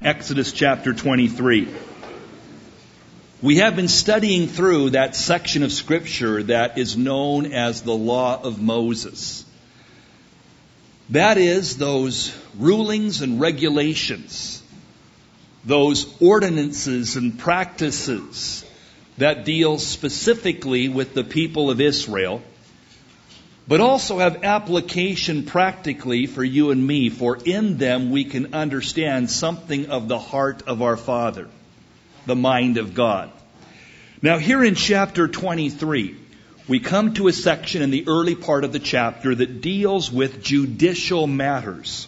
Exodus chapter 23. We have been studying through that section of Scripture that is known as the Law of Moses. That is, those rulings and regulations, those ordinances and practices that deal specifically with the people of Israel, but also have application practically for you and me, for in them we can understand something of the heart of our Father, the mind of God. Now here in chapter 23, we come to a section in the early part of the chapter that deals with judicial matters.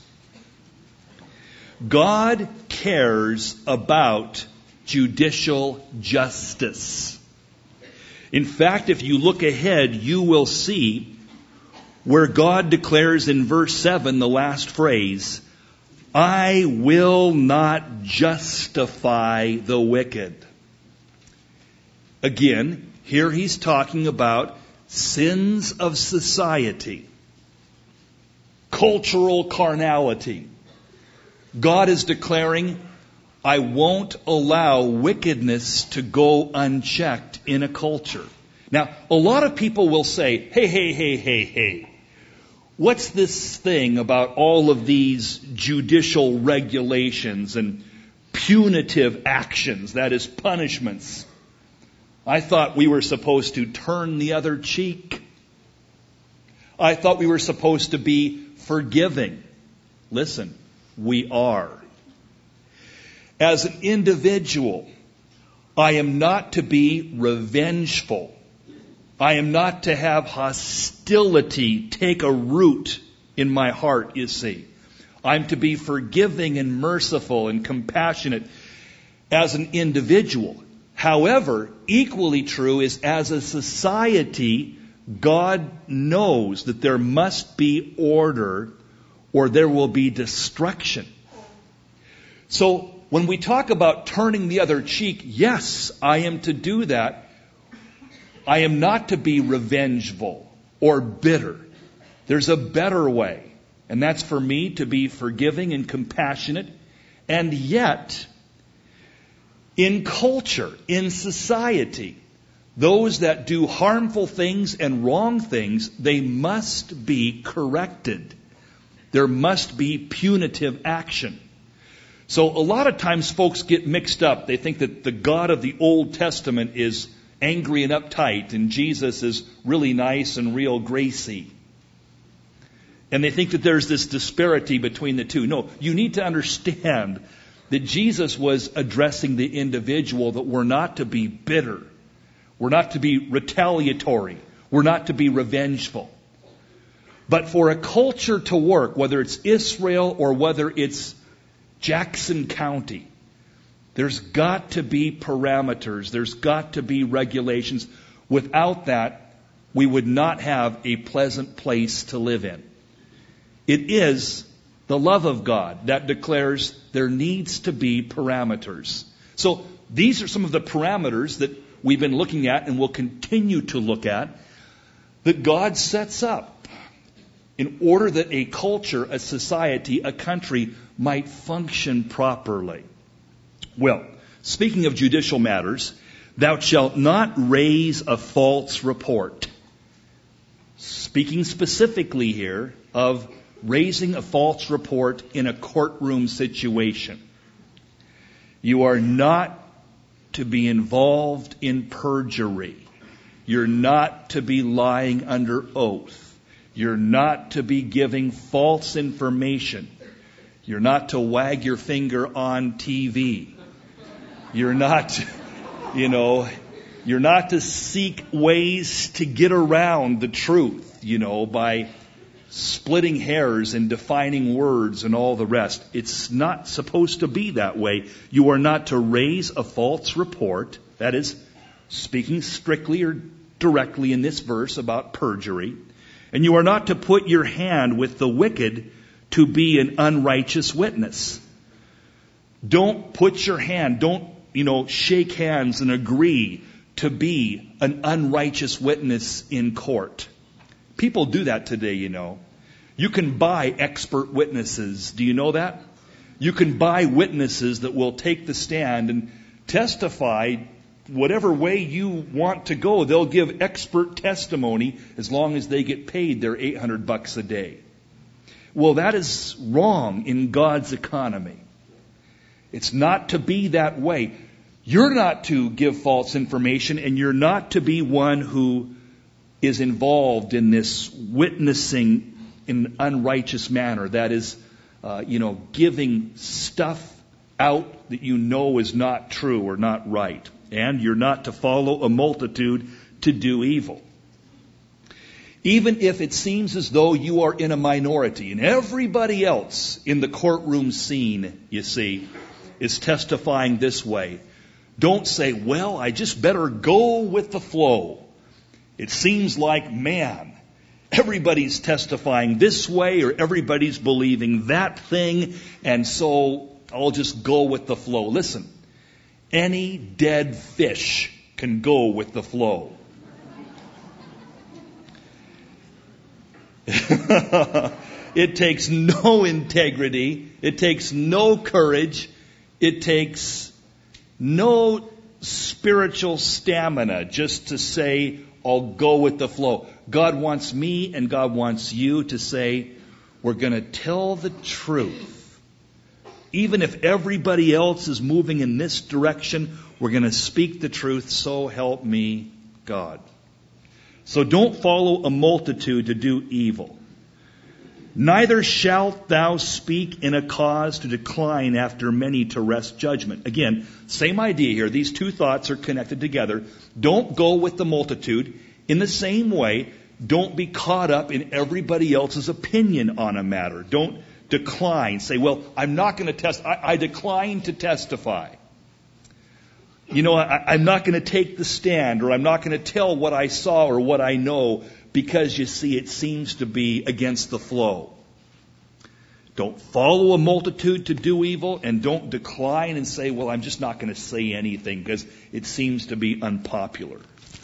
God cares about judicial justice. In fact, if you look ahead, you will see where God declares in verse 7, the last phrase, I will not justify the wicked. Again, here he's talking about sins of society, cultural carnality. God is declaring, I won't allow wickedness to go unchecked in a culture. Now, a lot of people will say, hey. What's this thing about all of these judicial regulations and punitive actions, that is, punishments? I thought we were supposed to turn the other cheek. I thought we were supposed to be forgiving. Listen, we are. As an individual, I am not to be revengeful. I am not to have hostility take a root in my heart, you see. I'm to be forgiving and merciful and compassionate as an individual. However, equally true is as a society, God knows that there must be order or there will be destruction. So when we talk about turning the other cheek, yes, I am to do that. I am not to be revengeful or bitter. There's a better way, and that's for me to be forgiving and compassionate. And yet, in culture, in society, those that do harmful things and wrong things, they must be corrected. There must be punitive action. So a lot of times folks get mixed up. They think that the God of the Old Testament is angry and uptight, and Jesus is really nice and real gracie. And they think that there's this disparity between the two. No, you need to understand that Jesus was addressing the individual, that we're not to be bitter. We're not to be retaliatory. We're not to be revengeful. But for a culture to work, whether it's Israel or whether it's Jackson County, there's got to be parameters. There's got to be regulations. Without that, we would not have a pleasant place to live in. It is the love of God that declares there needs to be parameters. So these are some of the parameters that we've been looking at and will continue to look at that God sets up in order that a culture, a society, a country might function properly. Well, speaking of judicial matters, thou shalt not raise a false report. Speaking specifically here of raising a false report in a courtroom situation. You are not to be involved in perjury. You're not to be lying under oath. You're not to be giving false information. You're not to wag your finger on TV. You're not, you're not to seek ways to get around the truth, by splitting hairs and defining words and all the rest. It's not supposed to be that way. You are not to raise a false report. That is, speaking strictly or directly in this verse about perjury. And you are not to put your hand with the wicked to be an unrighteous witness. Don't put your hand, don't shake hands and agree to be an unrighteous witness in court. People do that today, You can buy expert witnesses. Do you know that? You can buy witnesses that will take the stand and testify whatever way you want to go. They'll give expert testimony as long as they get paid their $800 a day. Well, that is wrong in God's economy. It's not to be that way. You're not to give false information, and you're not to be one who is involved in this witnessing in an unrighteous manner. That is, giving stuff out that you know is not true or not right. And you're not to follow a multitude to do evil. Even if it seems as though you are in a minority and everybody else in the courtroom scene, you see, is testifying this way, don't say, well, I just better go with the flow. It seems like, man, everybody's testifying this way or everybody's believing that thing, and so I'll just go with the flow. Listen, any dead fish can go with the flow. It takes no integrity. It takes no courage. It takes no spiritual stamina just to say, I'll go with the flow. God wants me and God wants you to say, we're going to tell the truth. Even if everybody else is moving in this direction, we're going to speak the truth, so help me God. So don't follow a multitude to do evil. Neither shalt thou speak in a cause to decline after many to wrest judgment. Again, same idea here. These two thoughts are connected together. Don't go with the multitude. In the same way, don't be caught up in everybody else's opinion on a matter. Don't decline. Say, well, I'm not going to I decline to testify. I'm not going to take the stand, or I'm not going to tell what I saw or what I know, because you see, it seems to be against the flow. Don't follow a multitude to do evil, and don't decline and say, well, I'm just not going to say anything because it seems to be unpopular.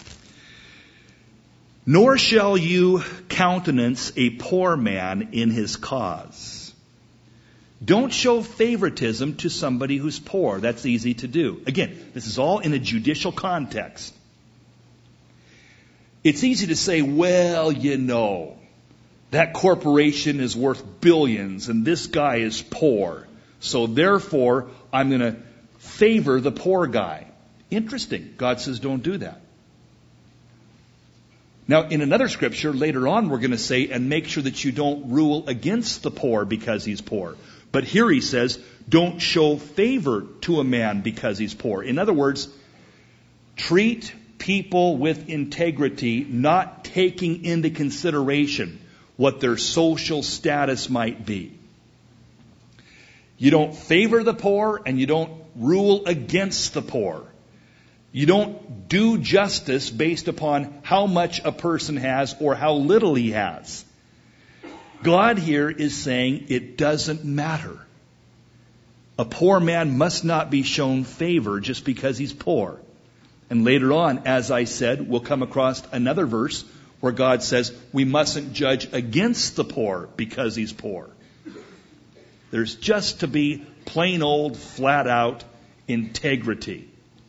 Nor shall you countenance a poor man in his cause. Don't show favoritism to somebody who's poor. That's easy to do. Again, this is all in a judicial context. It's easy to say, well, that corporation is worth billions and this guy is poor. So therefore, I'm going to favor the poor guy. Interesting. God says don't do that. Now, in another scripture, later on, we're going to say, and make sure that you don't rule against the poor because he's poor. But here he says, don't show favor to a man because he's poor. In other words, treat people with integrity, not taking into consideration what their social status might be. You don't favor the poor and you don't rule against the poor. You don't do justice based upon how much a person has or how little he has. God here is saying it doesn't matter. A poor man must not be shown favor just because he's poor. And later on, as I said, we'll come across another verse where God says we mustn't judge against the poor because he's poor. There's just to be plain old, flat out integrity.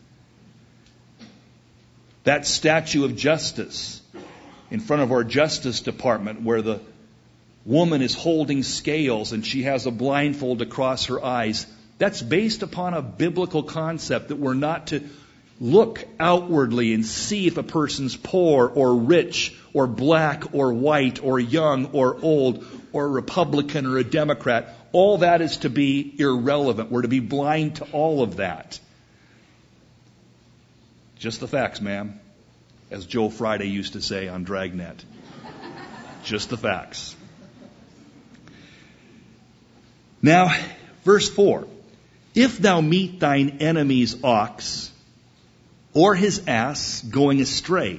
That statue of justice in front of our Justice Department where the woman is holding scales and she has a blindfold across her eyes, that's based upon a biblical concept that we're not to look outwardly and see if a person's poor or rich or black or white or young or old or a Republican or a Democrat. All that is to be irrelevant. We're to be blind to all of that. Just the facts, ma'am, as Joe Friday used to say on Dragnet. Just the facts. Now, verse 4. If thou meet thine enemy's ox or his ass going astray.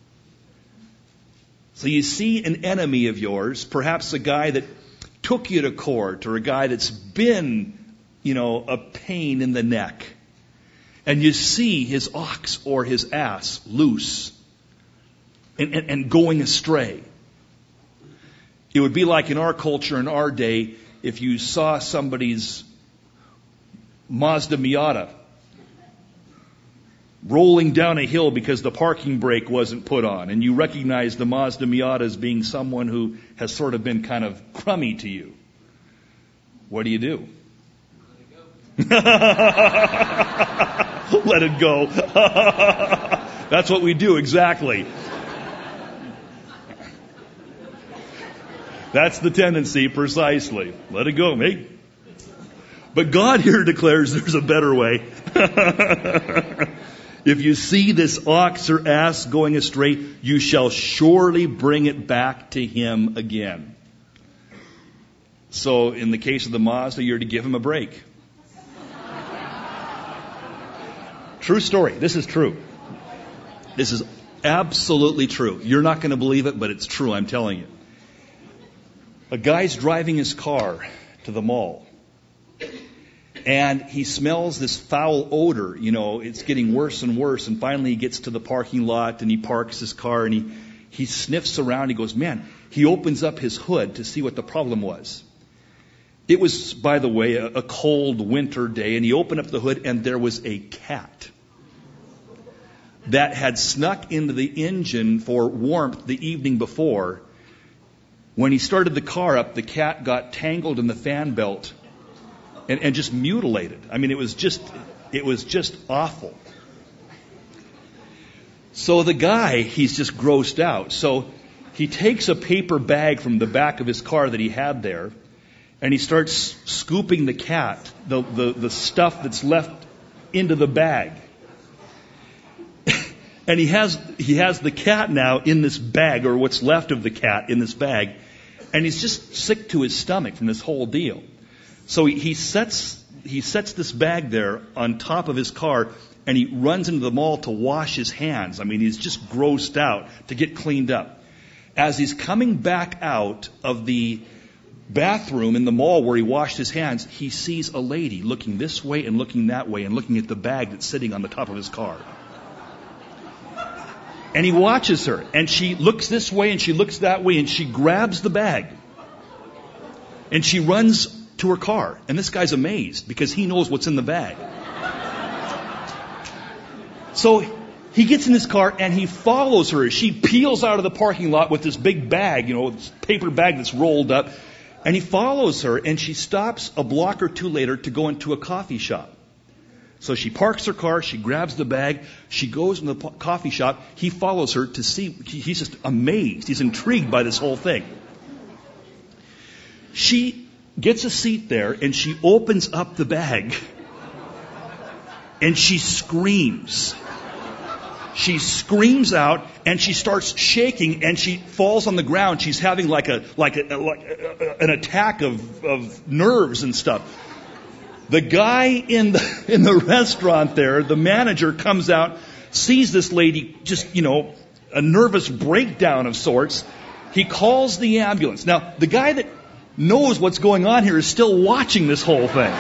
So you see an enemy of yours, perhaps a guy that took you to court or a guy that's been, a pain in the neck. And you see his ox or his ass loose and going astray. It would be like in our culture, in our day, if you saw somebody's Mazda Miata rolling down a hill because the parking brake wasn't put on, and you recognize the Mazda Miata as being someone who has sort of been kind of crummy to you, what do? Let it go. That's what we do, exactly. That's the tendency, precisely. Let it go, mate. But God here declares there's a better way. If you see this ox or ass going astray, you shall surely bring it back to him again. So in the case of the Mazda, you're to give him a break. True story. This is true. This is absolutely true. You're not going to believe it, but it's true, I'm telling you. A guy's driving his car to the mall, and he smells this foul odor. You know, it's getting worse and worse, and finally he gets to the parking lot, and he parks his car, and he sniffs around. He goes, man, he opens up his hood to see what the problem was. It was, by the way, a cold winter day, and he opened up the hood, and there was a cat that had snuck into the engine for warmth the evening before. When he started the car up, the cat got tangled in the fan belt and just mutilated. I mean, it was just awful. So the guy, he's just grossed out. So he takes a paper bag from the back of his car that he had there, and he starts scooping the cat, the stuff that's left, into the bag. And he has the cat now in this bag, or what's left of the cat in this bag, and he's just sick to his stomach from this whole deal. So he sets this bag there on top of his car, and he runs into the mall to wash his hands. I mean, he's just grossed out to get cleaned up. As he's coming back out of the bathroom in the mall where he washed his hands, he sees a lady looking this way and looking that way and looking at the bag that's sitting on the top of his car. And he watches her, and she looks this way and she looks that way, and she grabs the bag and she runs to her car. And this guy's amazed because he knows what's in the bag. So he gets in his car and he follows her as she peels out of the parking lot with this big bag, this paper bag that's rolled up. And he follows her, and she stops a block or two later to go into a coffee shop. So she parks her car, she grabs the bag, she goes into the coffee shop. He follows her to see. He's just amazed. He's intrigued by this whole thing. She gets a seat there, and she opens up the bag, and she screams. She screams out, and she starts shaking, and she falls on the ground. She's having like an attack of nerves and stuff. The guy in the restaurant there, the manager, comes out, sees this lady just, a nervous breakdown of sorts. He calls the ambulance. Now, the guy that knows what's going on here is still watching this whole thing.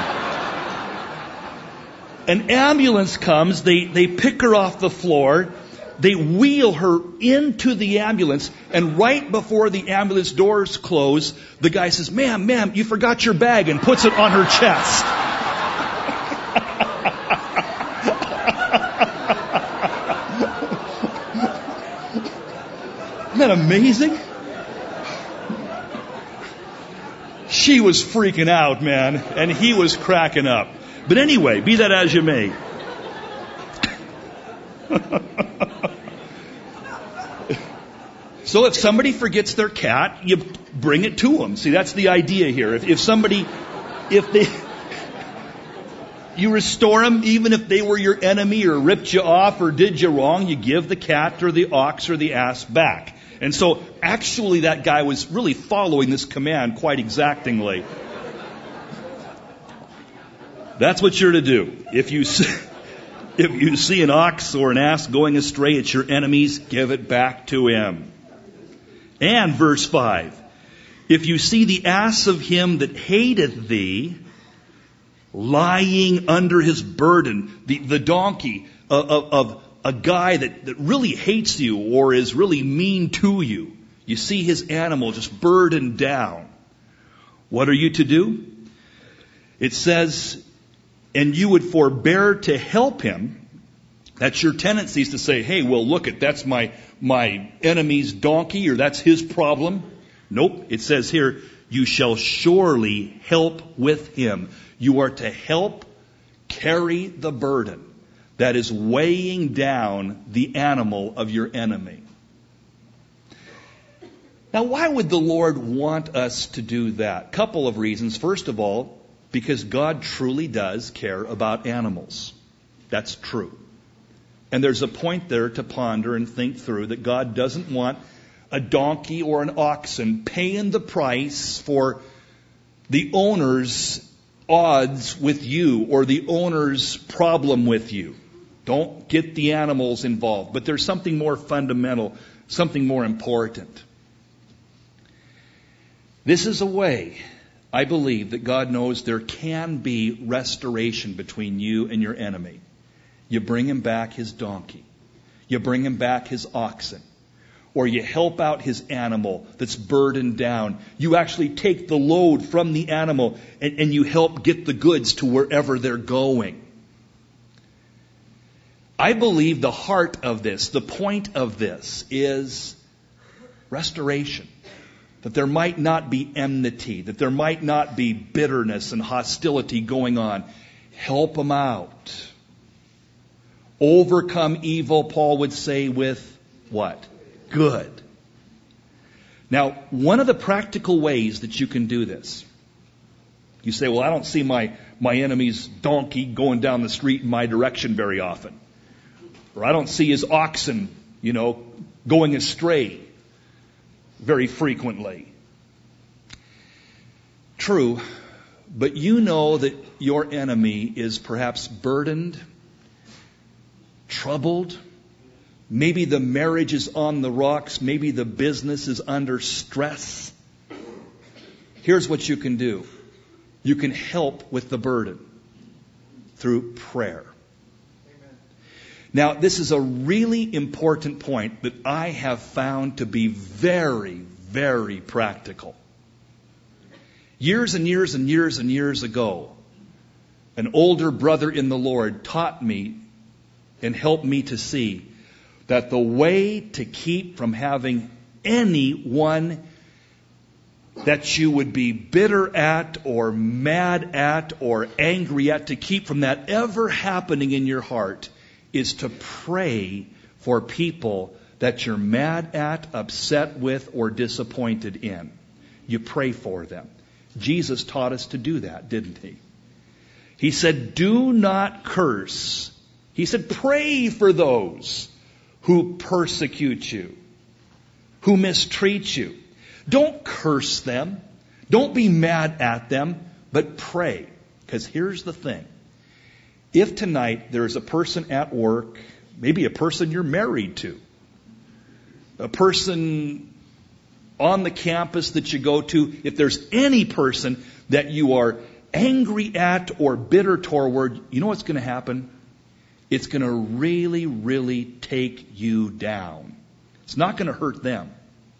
An ambulance comes, they pick her off the floor, they wheel her into the ambulance, and right before the ambulance doors close, the guy says, ma'am, you forgot your bag, and puts it on her chest. Isn't that amazing? She was freaking out, man, and he was cracking up. But anyway, be that as you may. So if somebody forgets their cat, you bring it to them. See, that's the idea here. You restore them, even if they were your enemy or ripped you off or did you wrong, you give the cat or the ox or the ass back. And so actually that guy was really following this command quite exactingly. That's what you're to do. If you see an ox or an ass going astray, it's your enemy's, give it back to him. And verse 5, if you see the ass of him that hateth thee lying under his burden, the donkey of a guy that really hates you or is really mean to you, you see his animal just burdened down, what are you to do? It says, and you would forbear to help him, that's your tendency is to say, hey, well, look, that's my enemy's donkey, or that's his problem. Nope. It says here, you shall surely help with him. You are to help carry the burden that is weighing down the animal of your enemy. Now, why would the Lord want us to do that? Couple of reasons. First of all, because God truly does care about animals. That's true. And there's a point there to ponder and think through, that God doesn't want a donkey or an oxen paying the price for the owner's odds with you or the owner's problem with you. Don't get the animals involved. But there's something more fundamental, something more important. This is a way, I believe, that God knows there can be restoration between you and your enemy. You bring him back his donkey. You bring him back his oxen. Or you help out his animal that's burdened down. You actually take the load from the animal and you help get the goods to wherever they're going. I believe the heart of this, the point of this, is restoration. That there might not be enmity, that there might not be bitterness and hostility going on. Help them out. Overcome evil, Paul would say, with what? Good. Now, one of the practical ways that you can do this, you say, well, I don't see my enemy's donkey going down the street in my direction very often. Or I don't see his oxen, going astray very frequently. True, but you know that your enemy is perhaps burdened, troubled. Maybe the marriage is on the rocks. Maybe the business is under stress. Here's what you can do. You can help with the burden through prayer. Now, this is a really important point that I have found to be very, very practical. Years and years and years and years ago, an older brother in the Lord taught me and helped me to see that the way to keep from having anyone that you would be bitter at or mad at or angry at, to keep from that ever happening in your heart, is to pray for people that you're mad at, upset with, or disappointed in. You pray for them. Jesus taught us to do that, didn't he? He said, do not curse. He said, pray for those who persecute you, who mistreat you. Don't curse them. Don't be mad at them, but pray. Because here's the thing. If tonight there is a person at work, maybe a person you're married to, a person on the campus that you go to, if there's any person that you are angry at or bitter toward, you know what's going to happen? It's going to really, really take you down. It's not going to hurt them,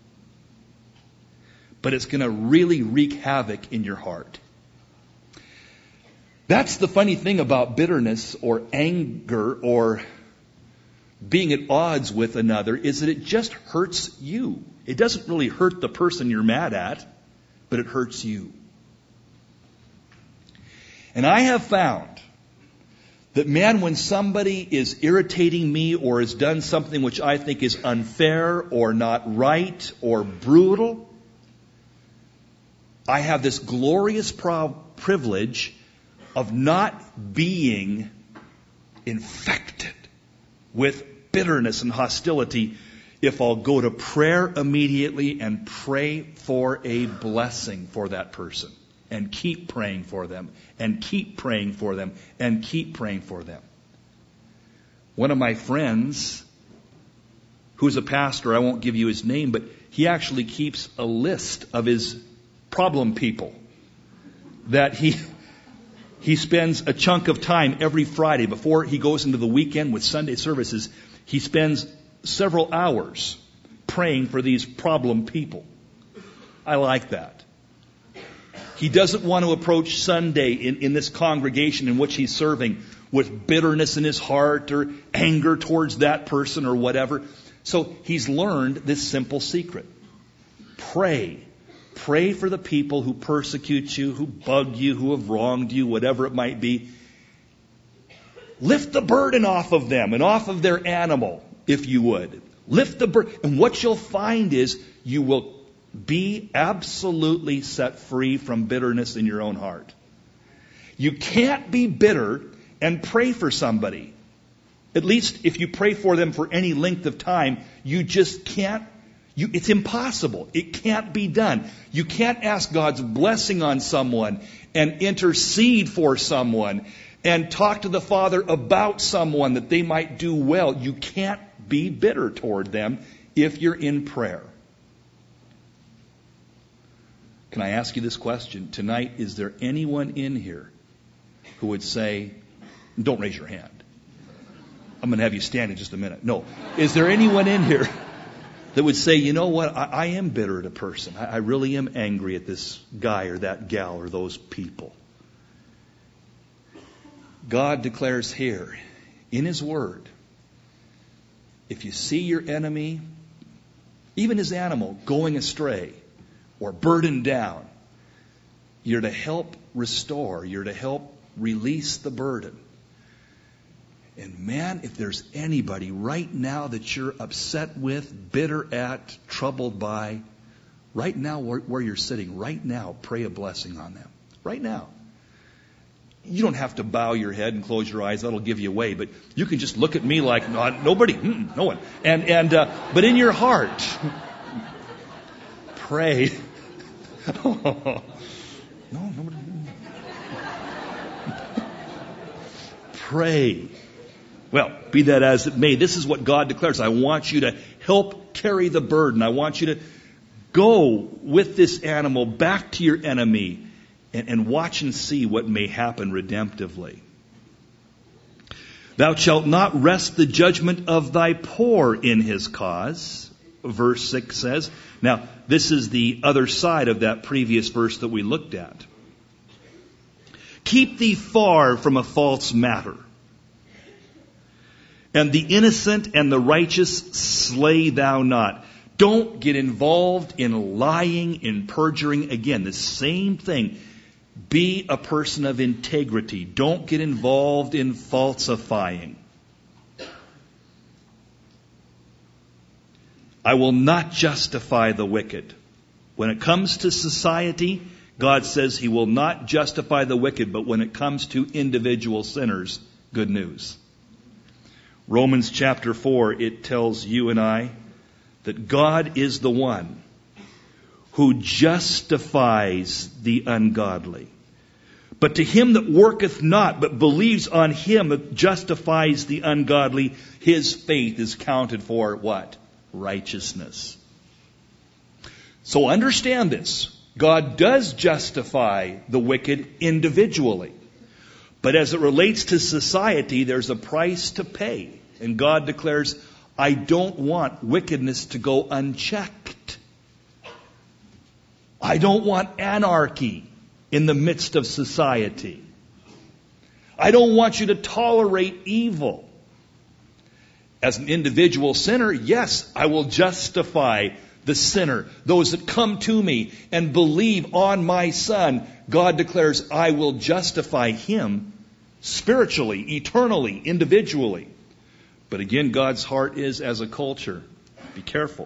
but it's going to really wreak havoc in your heart. That's the funny thing about bitterness or anger or being at odds with another, is that it just hurts you. It doesn't really hurt the person you're mad at, but it hurts you. And I have found that, man, when somebody is irritating me or has done something which I think is unfair or not right or brutal, I have this glorious privilege of not being infected with bitterness and hostility if I'll go to prayer immediately and pray for a blessing for that person and keep praying for them and keep praying for them and keep praying for them. One of my friends, who's a pastor, I won't give you his name, but he actually keeps a list of his problem people that he spends a chunk of time every Friday before he goes into the weekend with Sunday services. He spends several hours praying for these problem people. I like that. He doesn't want to approach Sunday in this congregation in which he's serving with bitterness in his heart or anger towards that person or whatever. So he's learned this simple secret. Pray. Pray for the people who persecute you, who bug you, who have wronged you, whatever it might be. Lift the burden off of them and off of their animal, if you would. Lift the burden. And what you'll find is you will be absolutely set free from bitterness in your own heart. You can't be bitter and pray for somebody. At least if you pray for them for any length of time, you just can't. It's impossible. It can't be done. You can't ask God's blessing on someone and intercede for someone and talk to the Father about someone that they might do well. You can't be bitter toward them if you're in prayer. Can I ask you this question? Tonight, is there anyone in here who would say, don't raise your hand. I'm going to have you stand in just a minute. No. Is there anyone in here that would say, you know what, I am bitter at a person. I really am angry at this guy or that gal or those people. God declares here in His Word, if you see your enemy, even his animal, going astray or burdened down, you're to help restore. You're to help release the burden. And man, if there's anybody right now that you're upset with, bitter at, troubled by, right now where you're sitting, right now, pray a blessing on them. Right now. You don't have to bow your head and close your eyes. That'll give you away. But you can just look at me like nobody, no one. But in your heart, pray. No, nobody. Pray. Well, be that as it may, this is what God declares. I want you to help carry the burden. I want you to go with this animal back to your enemy and watch and see what may happen redemptively. Thou shalt not wrest the judgment of thy poor in his cause, verse 6 says. Now, this is the other side of that previous verse that we looked at. Keep thee far from a false matter, and the innocent and the righteous slay thou not. Don't get involved in lying, in perjuring. Again, the same thing. Be a person of integrity. Don't get involved in falsifying. I will not justify the wicked. When it comes to society, God says He will not justify the wicked, but when it comes to individual sinners, good news. Romans chapter 4, it tells you and I that God is the one who justifies the ungodly. But to him that worketh not, but believes on Him that justifies the ungodly, his faith is counted for what? Righteousness. So understand this. God does justify the wicked individually. But as it relates to society, there's a price to pay. And God declares, I don't want wickedness to go unchecked. I don't want anarchy in the midst of society. I don't want you to tolerate evil. As an individual sinner, yes, I will justify the sinner. Those that come to me and believe on my Son, God declares, I will justify him spiritually, eternally, individually. But again, God's heart is as a culture. Be careful.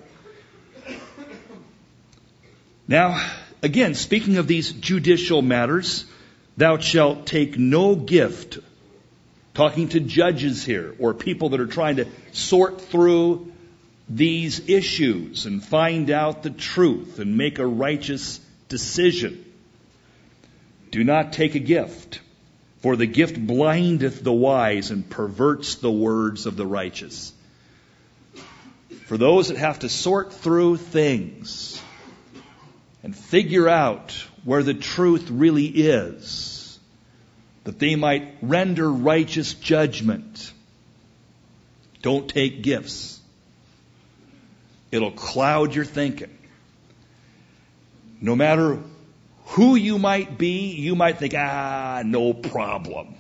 Now, again, speaking of these judicial matters, thou shalt take no gift. Talking to judges here, or people that are trying to sort through these issues and find out the truth and make a righteous decision. Do not take a gift, for the gift blindeth the wise and perverts the words of the righteous. For those that have to sort through things and figure out where the truth really is, that they might render righteous judgment, don't take gifts. It'll cloud your thinking. No matter who you might be, you might think, no problem.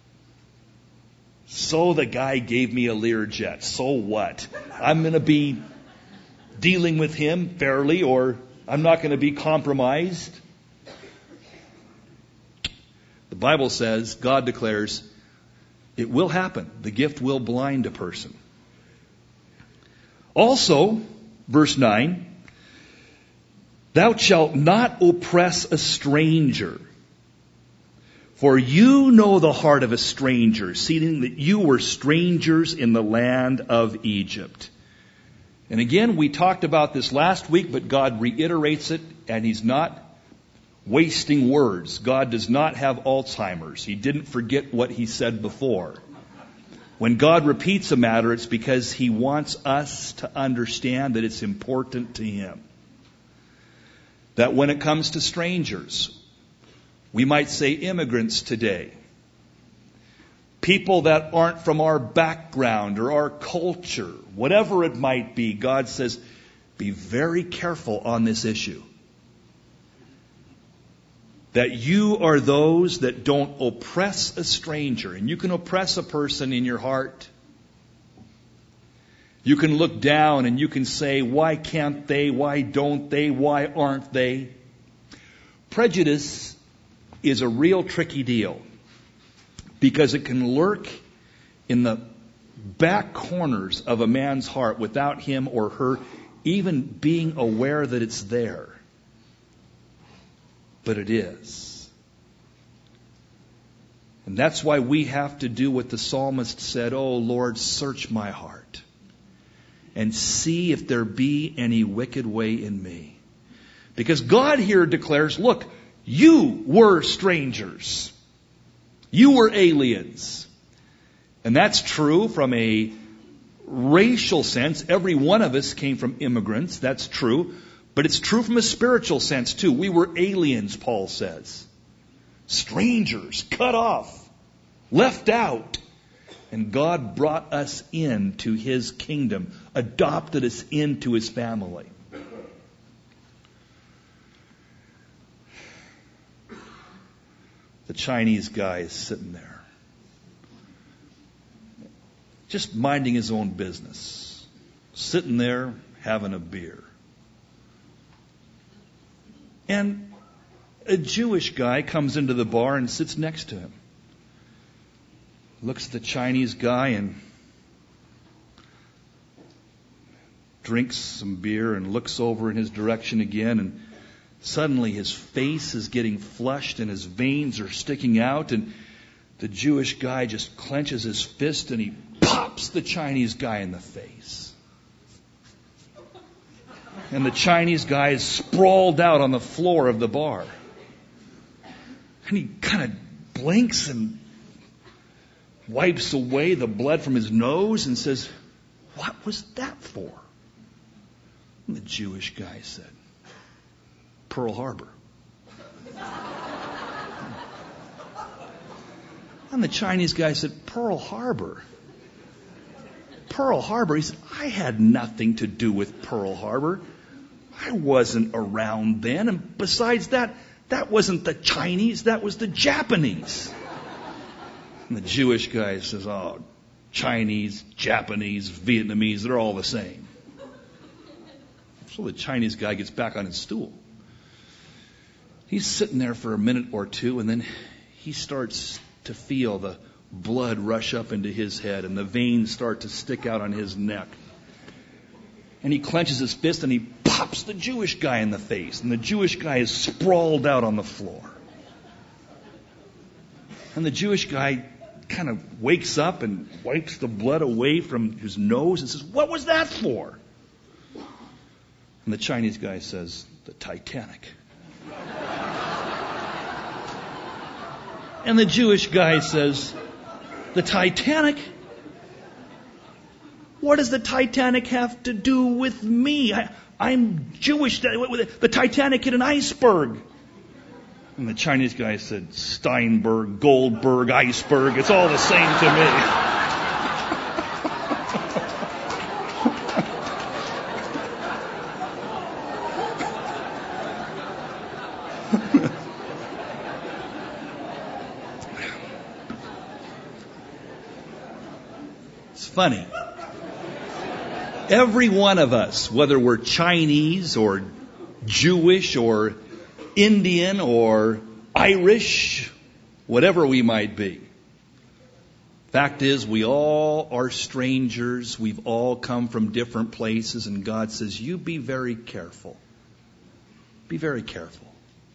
So the guy gave me a Learjet. So what? I'm going to be dealing with him fairly, or I'm not going to be compromised. The Bible says, God declares, it will happen. The gift will blind a person. Also, verse 9, thou shalt not oppress a stranger, for you know the heart of a stranger, seeing that you were strangers in the land of Egypt. And again, we talked about this last week, but God reiterates it, and He's not wasting words. God does not have Alzheimer's. He didn't forget what He said before. When God repeats a matter, it's because He wants us to understand that it's important to Him. That when it comes to strangers, we might say immigrants today, people that aren't from our background or our culture, whatever it might be, God says, be very careful on this issue. That you are those that don't oppress a stranger. And you can oppress a person in your heart. You can look down and you can say, why can't they? Why don't they? Why aren't they? Prejudice is a real tricky deal, because it can lurk in the back corners of a man's heart without him or her even being aware that it's there. But it is. And that's why we have to do what the psalmist said, oh Lord, search my heart and see if there be any wicked way in me. Because God here declares, look, you were strangers. You were aliens. And that's true from a racial sense. Every one of us came from immigrants. That's true. But it's true from a spiritual sense too. We were aliens, Paul says. Strangers, cut off, left out. And God brought us into His kingdom, adopted us into His family. The Chinese guy is sitting there, just minding his own business, sitting there having a beer. And a Jewish guy comes into the bar and sits next to him. Looks at the Chinese guy and drinks some beer and looks over in his direction again, and suddenly his face is getting flushed and his veins are sticking out, and the Jewish guy just clenches his fist and he pops the Chinese guy in the face. And the Chinese guy is sprawled out on the floor of the bar. And he kind of blinks and wipes away the blood from his nose and says, what was that for? And the Jewish guy said, Pearl Harbor. And the Chinese guy said, Pearl Harbor? Pearl Harbor? He said, I had nothing to do with Pearl Harbor. I wasn't around then. And besides that, that wasn't the Chinese, that was the Japanese. And the Jewish guy says, oh, Chinese, Japanese, Vietnamese, they're all the same. So the Chinese guy gets back on his stool. He's sitting there for a minute or two, and then he starts to feel the blood rush up into his head, and the veins start to stick out on his neck. And he clenches his fist and he pops the Jewish guy in the face. And the Jewish guy is sprawled out on the floor. And the Jewish guy kind of wakes up and wipes the blood away from his nose and says, what was that for? And the Chinese guy says, the Titanic. And the Jewish guy says, the Titanic? What does the Titanic have to do with me? I'm Jewish. The Titanic hit an iceberg. And the Chinese guy said, Steinberg, Goldberg, iceberg. It's all the same to me. It's funny. Every one of us, whether we're Chinese or Jewish or Indian or Irish, whatever we might be. Fact is, we all are strangers. We've all come from different places, and God says, you be very careful. Be very careful.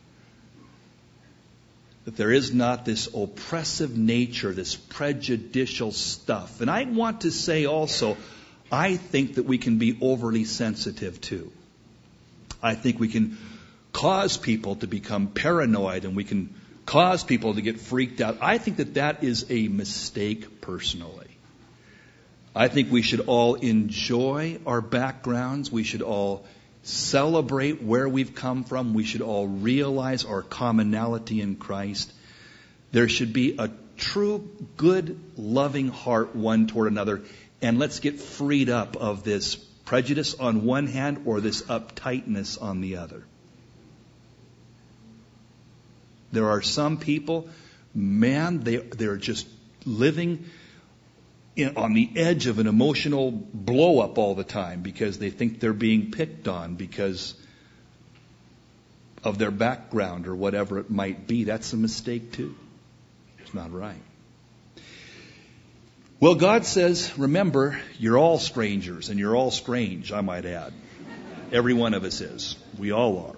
That there is not this oppressive nature, this prejudicial stuff. And I want to say also, I think that we can be overly sensitive too. I think we can cause people to become paranoid, and we can cause people to get freaked out. I think that that is a mistake personally. I think we should all enjoy our backgrounds. We should all celebrate where we've come from. We should all realize our commonality in Christ. There should be a true, good, loving heart one toward another. And let's get freed up of this prejudice on one hand or this uptightness on the other. There are some people, man, they're just living on the edge of an emotional blow-up all the time because they think they're being picked on because of their background or whatever it might be. That's a mistake too. It's not right. Well, God says, remember, you're all strangers, and you're all strange, I might add. Every one of us is. We all are.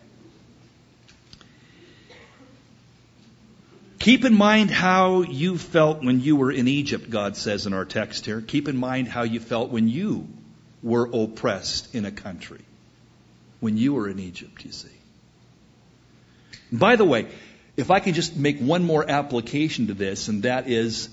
Keep in mind how you felt when you were in Egypt, God says in our text here. Keep in mind how you felt when you were oppressed in a country. When you were in Egypt, you see. And by the way, if I can just make one more application to this, and that is,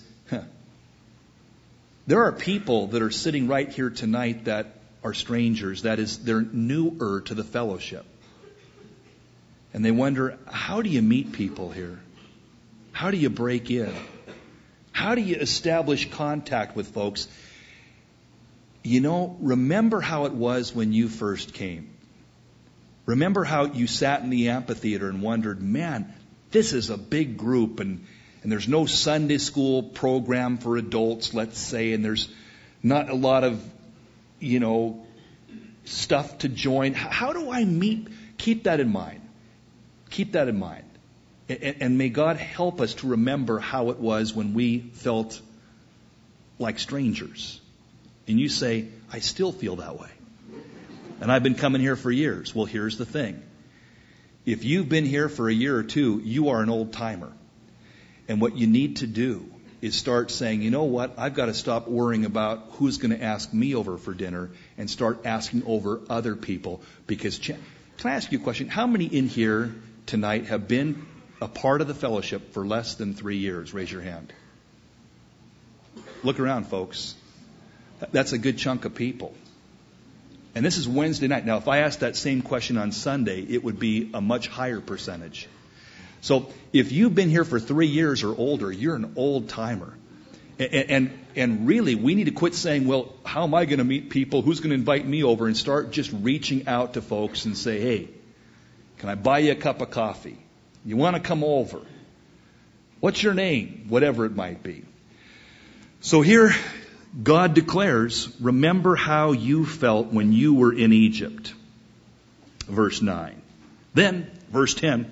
there are people that are sitting right here tonight that are strangers. That is, they're newer to the fellowship. And they wonder, how do you meet people here? How do you break in? How do you establish contact with folks? You know, remember how it was when you first came. Remember how you sat in the amphitheater and wondered, man, this is a big group, and there's no Sunday school program for adults, let's say, and there's not a lot of, stuff to join. How do I meet? Keep that in mind. Keep that in mind. And may God help us to remember how it was when we felt like strangers. And you say, I still feel that way. And I've been coming here for years. Well, here's the thing. If you've been here for a year or two, you are an old timer. And what you need to do is start saying, you know what, I've got to stop worrying about who's going to ask me over for dinner and start asking over other people. Because, can I ask you a question? How many in here tonight have been a part of the fellowship for less than 3 years? Raise your hand. Look around, folks. That's a good chunk of people. And this is Wednesday night. Now, if I asked that same question on Sunday, it would be a much higher percentage. So if you've been here for 3 years or older, you're an old timer. And really, we need to quit saying, well, how am I going to meet people? Who's going to invite me over? And start just reaching out to folks and say, hey, can I buy you a cup of coffee? You want to come over? What's your name? Whatever it might be. So here, God declares, remember how you felt when you were in Egypt. Verse 9. Then, verse 10.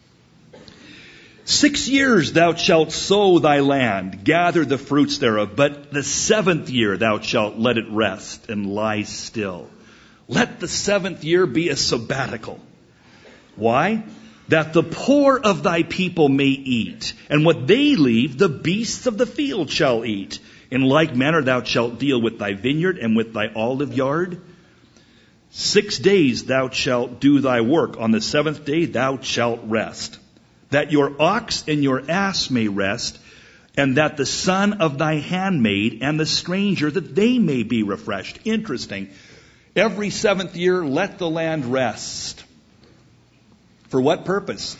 6 years thou shalt sow thy land, gather the fruits thereof, but the 7th year thou shalt let it rest and lie still. Let the 7th year be a sabbatical. Why? That the poor of thy people may eat, and what they leave the beasts of the field shall eat. In like manner thou shalt deal with thy vineyard and with thy olive yard. 6 days thou shalt do thy work. On the 7th day thou shalt rest. That your ox and your ass may rest, and that the son of thy handmaid and the stranger, that they may be refreshed. Interesting. Every 7th year, let the land rest. For what purpose?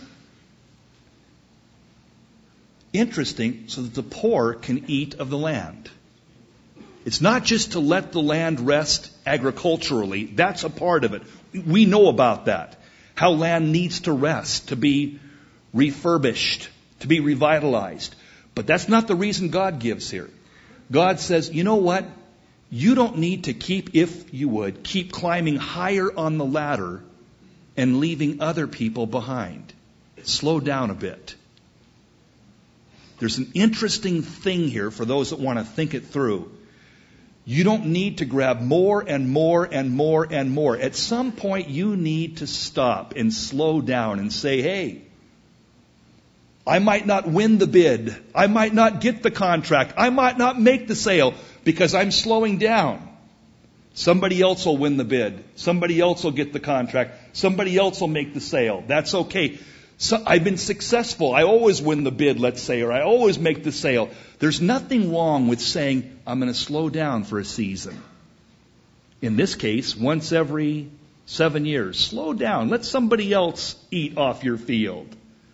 Interesting, so that the poor can eat of the land. It's not just to let the land rest agriculturally. That's a part of it. We know about that. How land needs to rest, to be refurbished, to be revitalized. But that's not the reason God gives here. God says, you know what? You don't need to keep climbing higher on the ladder and leaving other people behind. Slow down a bit. There's an interesting thing here for those that want to think it through. You don't need to grab more and more and more and more. At some point, you need to stop and slow down and say, hey, I might not win the bid. I might not get the contract. I might not make the sale because I'm slowing down. Somebody else will win the bid. Somebody else will get the contract. Somebody else will make the sale. That's okay. So I've been successful. I always win the bid, let's say, or I always make the sale. There's nothing wrong with saying, I'm going to slow down for a season. In this case, once every 7 years. Slow down. Let somebody else eat off your field.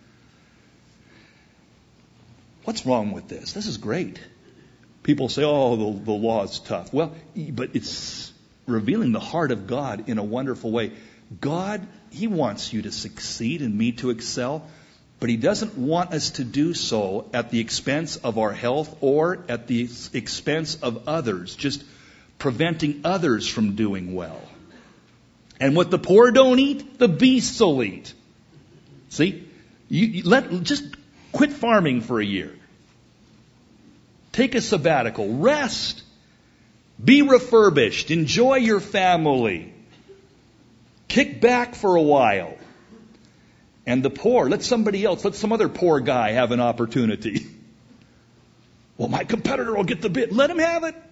What's wrong with this? This is great. People say, oh, the law is tough. Well, but it's revealing the heart of God in a wonderful way. God, He wants you to succeed and me to excel, but He doesn't want us to do so at the expense of our health or at the expense of others, just preventing others from doing well. And what the poor don't eat, the beasts will eat. See? Just quit farming for a year. Take a sabbatical. Rest. Be refurbished. Enjoy your family. Kick back for a while. And the poor, let some other poor guy have an opportunity. Well, my competitor will get the bid. Let him have it.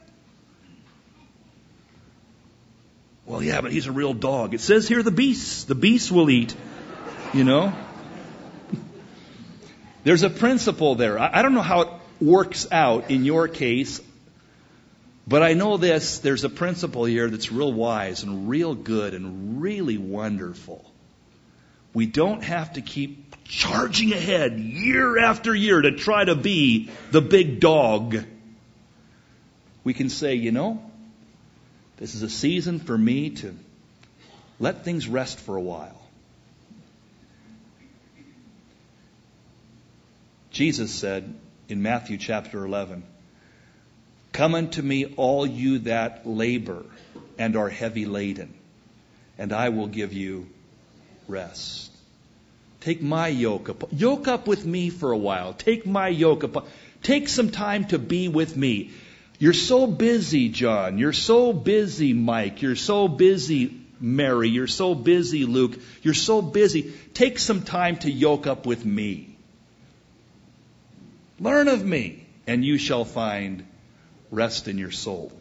Well, yeah, but he's a real dog. It says here the beasts will eat. You know? There's a principle there. I don't know how it works out in your case, but I know this. There's a principle here that's real wise and real good and really wonderful. We don't have to keep charging ahead year after year to try to be the big dog. We can say, this is a season for me to let things rest for a while. Jesus said in Matthew chapter 11, come unto me all you that labor and are heavy laden, and I will give you rest. Take my yoke up. Yoke up with me for a while. Take my yoke up. Take some time to be with me. You're so busy, John. You're so busy, Mike. You're so busy, Mary. You're so busy, Luke. You're so busy. Take some time to yoke up with me. Learn of me, and you shall find rest in your soul.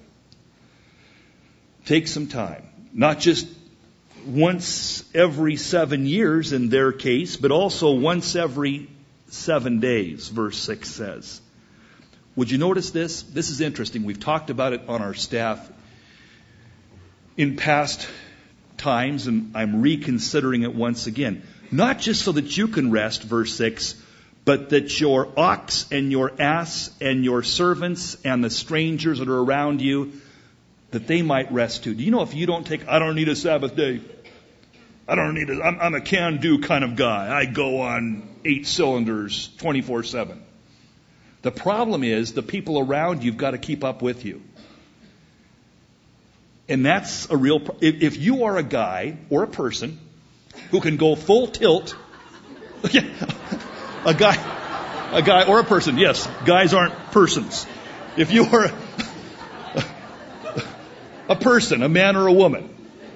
Take some time. Not just once every 7 years in their case, but also once every 7 days, verse 6 says. Would you notice this? This is interesting. We've talked about it on our staff in past times, and I'm reconsidering it once again. Not just so that you can rest, verse 6, but that your ox and your ass and your servants and the strangers that are around you, that they might rest too. Do you know if you don't I don't need a Sabbath day. I'm a can-do kind of guy. I go on 8 cylinders 24/7. The problem is the people around you've got to keep up with you. And that's a real if you are a guy or a person who can go full tilt, a guy or a person, yes, guys aren't persons. If you are a person, a man or a woman,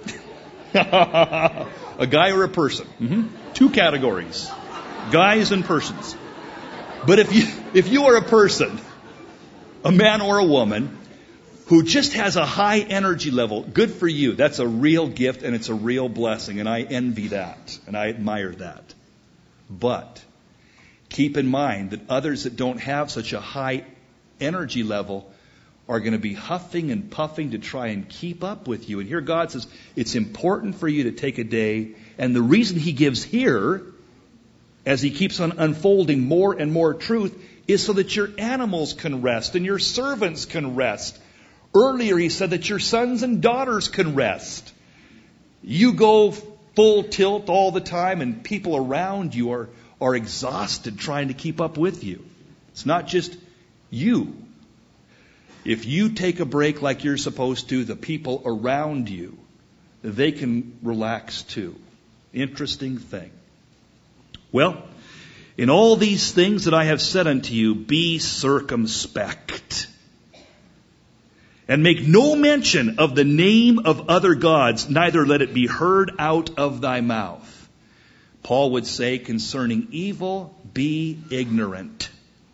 a guy or a person, 2 categories, guys and persons. But if you are a person, a man or a woman, who just has a high energy level, good for you. That's a real gift and it's a real blessing, and I envy that and I admire that. But keep in mind that others that don't have such a high energy level are going to be huffing and puffing to try and keep up with you. And here God says, it's important for you to take a day. And the reason He gives here, as He keeps on unfolding more and more truth, is so that your animals can rest and your servants can rest. Earlier He said that your sons and daughters can rest. You go full tilt all the time and people around you are exhausted trying to keep up with you. It's not just you. If you take a break like you're supposed to, the people around you, they can relax too. Interesting thing. Well, in all these things that I have said unto you, be circumspect. And make no mention of the name of other gods, neither let it be heard out of thy mouth. Paul would say concerning evil, be ignorant.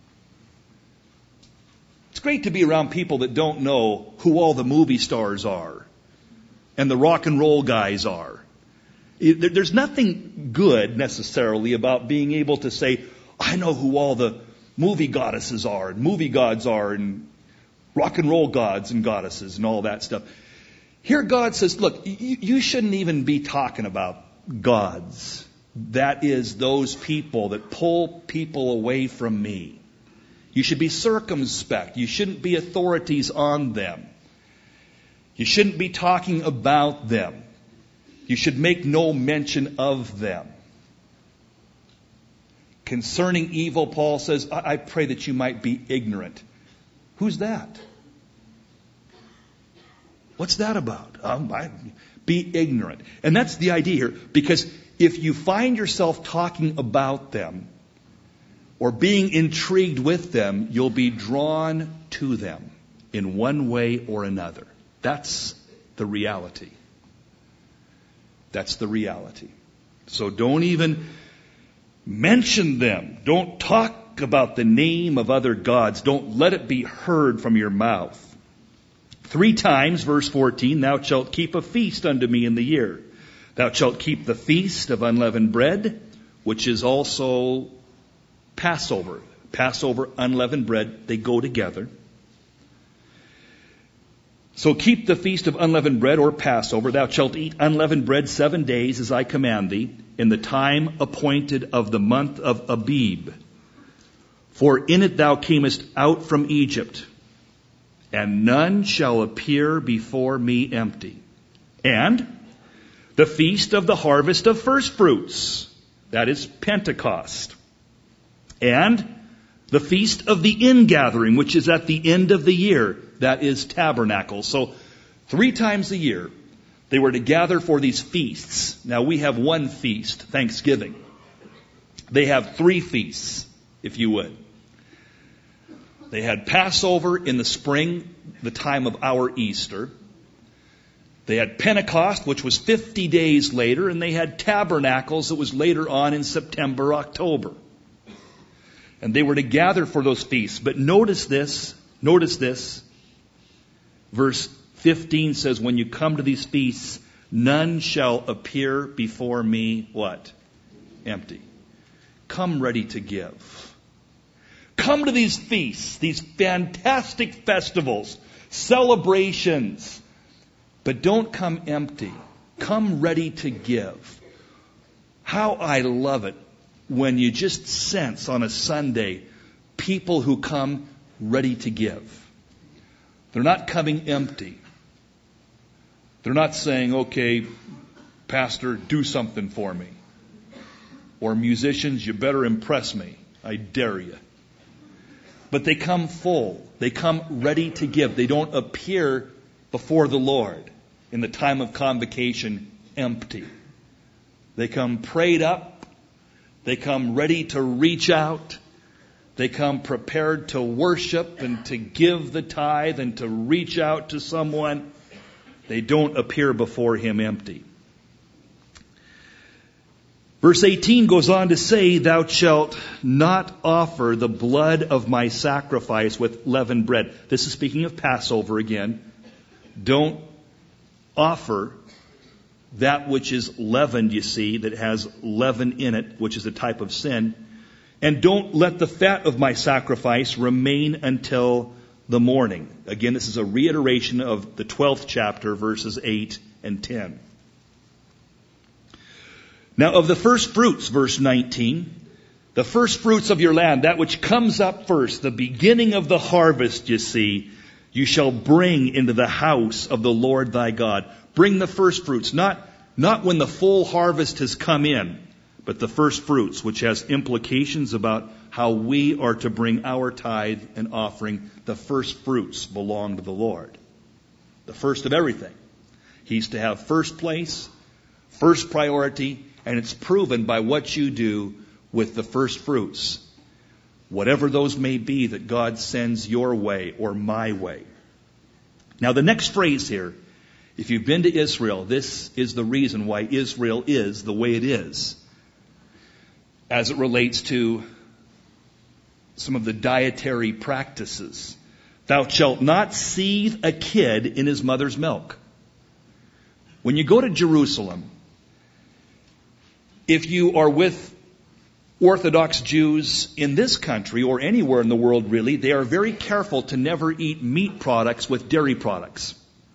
It's great to be around people that don't know who all the movie stars are and the rock and roll guys are. There's nothing good necessarily about being able to say, I know who all the movie goddesses are and movie gods are and rock and roll gods and goddesses and all that stuff. Here God says, look, you shouldn't even be talking about gods. That is those people that pull people away from me. You should be circumspect. You shouldn't be authorities on them. You shouldn't be talking about them. You should make no mention of them. Concerning evil, Paul says, I pray that you might be ignorant. Who's that? What's that about? Be ignorant. And that's the idea here. Because if you find yourself talking about them or being intrigued with them, you'll be drawn to them in one way or another. That's the reality. That's the reality. So don't even mention them. Don't talk about the name of other gods. Don't let it be heard from your mouth. 3 times, verse 14, thou shalt keep a feast unto me in the year. Thou shalt keep the feast of unleavened bread, which is also Passover. Passover, unleavened bread, they go together. So keep the feast of unleavened bread, or Passover. Thou shalt eat unleavened bread 7 days, as I command thee, in the time appointed of the month of Abib. For in it thou camest out from Egypt, and none shall appear before me empty. And the feast of the harvest of first fruits, that is Pentecost. And the feast of the ingathering, which is at the end of the year, that is Tabernacles. So 3 times a year, they were to gather for these feasts. Now we have one feast, Thanksgiving. They have 3 feasts, if you would. They had Passover in the spring, the time of our Easter. They had Pentecost, which was 50 days later, and they had Tabernacles that was later on in September, October. And they were to gather for those feasts. But notice this. Verse 15 says, when you come to these feasts, none shall appear before me, what? Empty. Come ready to give. Come to these feasts, these fantastic festivals, celebrations. But don't come empty. Come ready to give. How I love it when you just sense on a Sunday people who come ready to give. They're not coming empty. They're not saying, okay, Pastor, do something for me. Or musicians, you better impress me. I dare you. But they come full. They come ready to give. They don't appear before the Lord in the time of convocation empty. They come prayed up. They come ready to reach out. They come prepared to worship and to give the tithe and to reach out to someone. They don't appear before Him empty. Verse 18 goes on to say, thou shalt not offer the blood of my sacrifice with leavened bread. This is speaking of Passover again. Don't offer that which is leavened, you see, that has leaven in it, which is a type of sin. And don't let the fat of my sacrifice remain until the morning. Again, this is a reiteration of the 12th chapter, verses 8 and 10. Now, of the first fruits, verse 19, the first fruits of your land, that which comes up first, the beginning of the harvest, you see, you shall bring into the house of the Lord thy God. Bring the first fruits, not when the full harvest has come in, but the first fruits, which has implications about how we are to bring our tithe and offering. The first fruits belong to the Lord. The first of everything. He's to have first place, first priority, and it's proven by what you do with the first fruits. Whatever those may be that God sends your way or my way. Now the next phrase here, if you've been to Israel, this is the reason why Israel is the way it is, as it relates to some of the dietary practices. Thou shalt not seethe a kid in his mother's milk. When you go to Jerusalem, if you are with Orthodox Jews in this country or anywhere in the world really, they are very careful to never eat meat products with dairy products.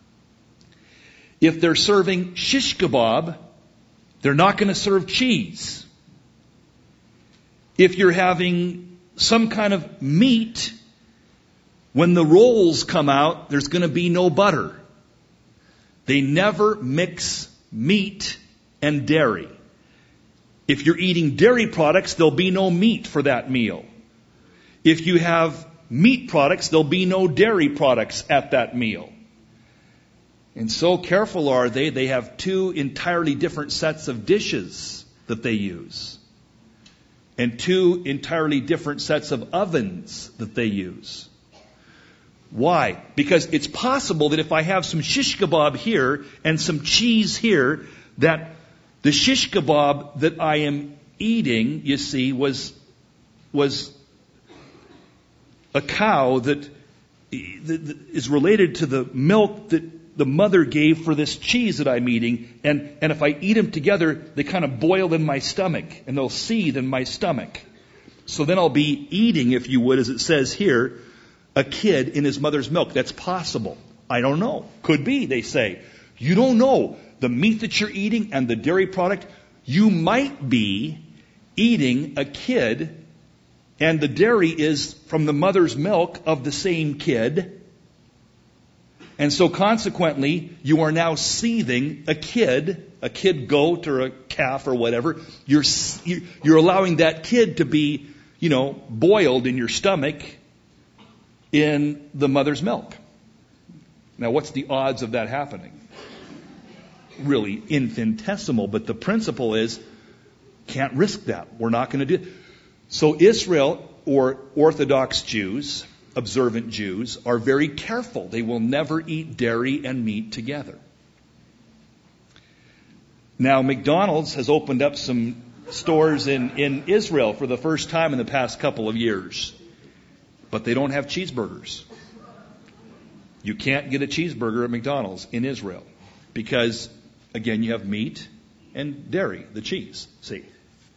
If they're serving shish kebab, they're not going to serve cheese. If you're having some kind of meat, when the rolls come out, there's going to be no butter. They never mix meat and dairy. If you're eating dairy products, there'll be no meat for that meal. If you have meat products, there'll be no dairy products at that meal. And so careful are they. They have two entirely different sets of dishes that they use. And two entirely different sets of ovens that they use. Why? Because it's possible that if I have some shish kebab here and some cheese here, that the shish kebab that I am eating, you see, was a cow that is related to the milk that the mother gave for this cheese that I'm eating. And if I eat them together, they kind of boil in my stomach and they'll seethe in my stomach. So then I'll be eating, if you would, as it says here, a kid in his mother's milk. That's possible. I don't know. Could be, they say. You don't know. The meat that you're eating and the dairy product, you might be eating a kid, and the dairy is from the mother's milk of the same kid. And so consequently, you are now seething a kid goat or a calf or whatever. You're allowing that kid to be, boiled in your stomach in the mother's milk. Now, what's the odds of that happening? Really infinitesimal, but the principle is, can't risk that. We're not going to do it. So Israel, or Orthodox Jews, observant Jews, are very careful. They will never eat dairy and meat together. Now, McDonald's has opened up some stores in Israel for the first time in the past couple of years. But they don't have cheeseburgers. You can't get a cheeseburger at McDonald's in Israel. Because, again, you have meat and dairy, the cheese. See?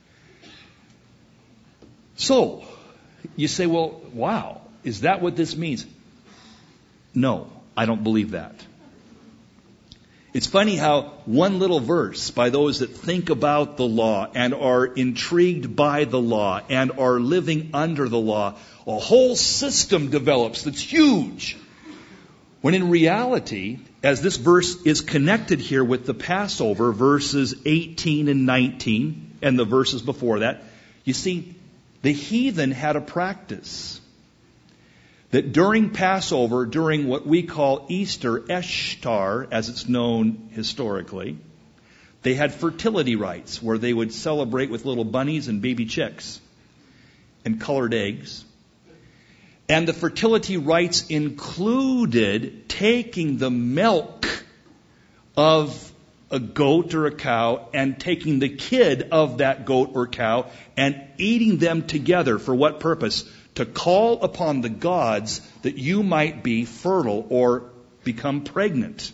So, you say, well, wow, is that what this means? No, I don't believe that. It's funny how one little verse by those that think about the law and are intrigued by the law and are living under the law, a whole system develops that's huge. When in reality, as this verse is connected here with the Passover, verses 18 and 19, and the verses before that, you see, the heathen had a practice that during Passover, during what we call Easter, Eshtar, as it's known historically, they had fertility rites where they would celebrate with little bunnies and baby chicks and colored eggs. And the fertility rites included taking the milk of a goat or a cow and taking the kid of that goat or cow and eating them together. For what purpose? To call upon the gods that you might be fertile or become pregnant.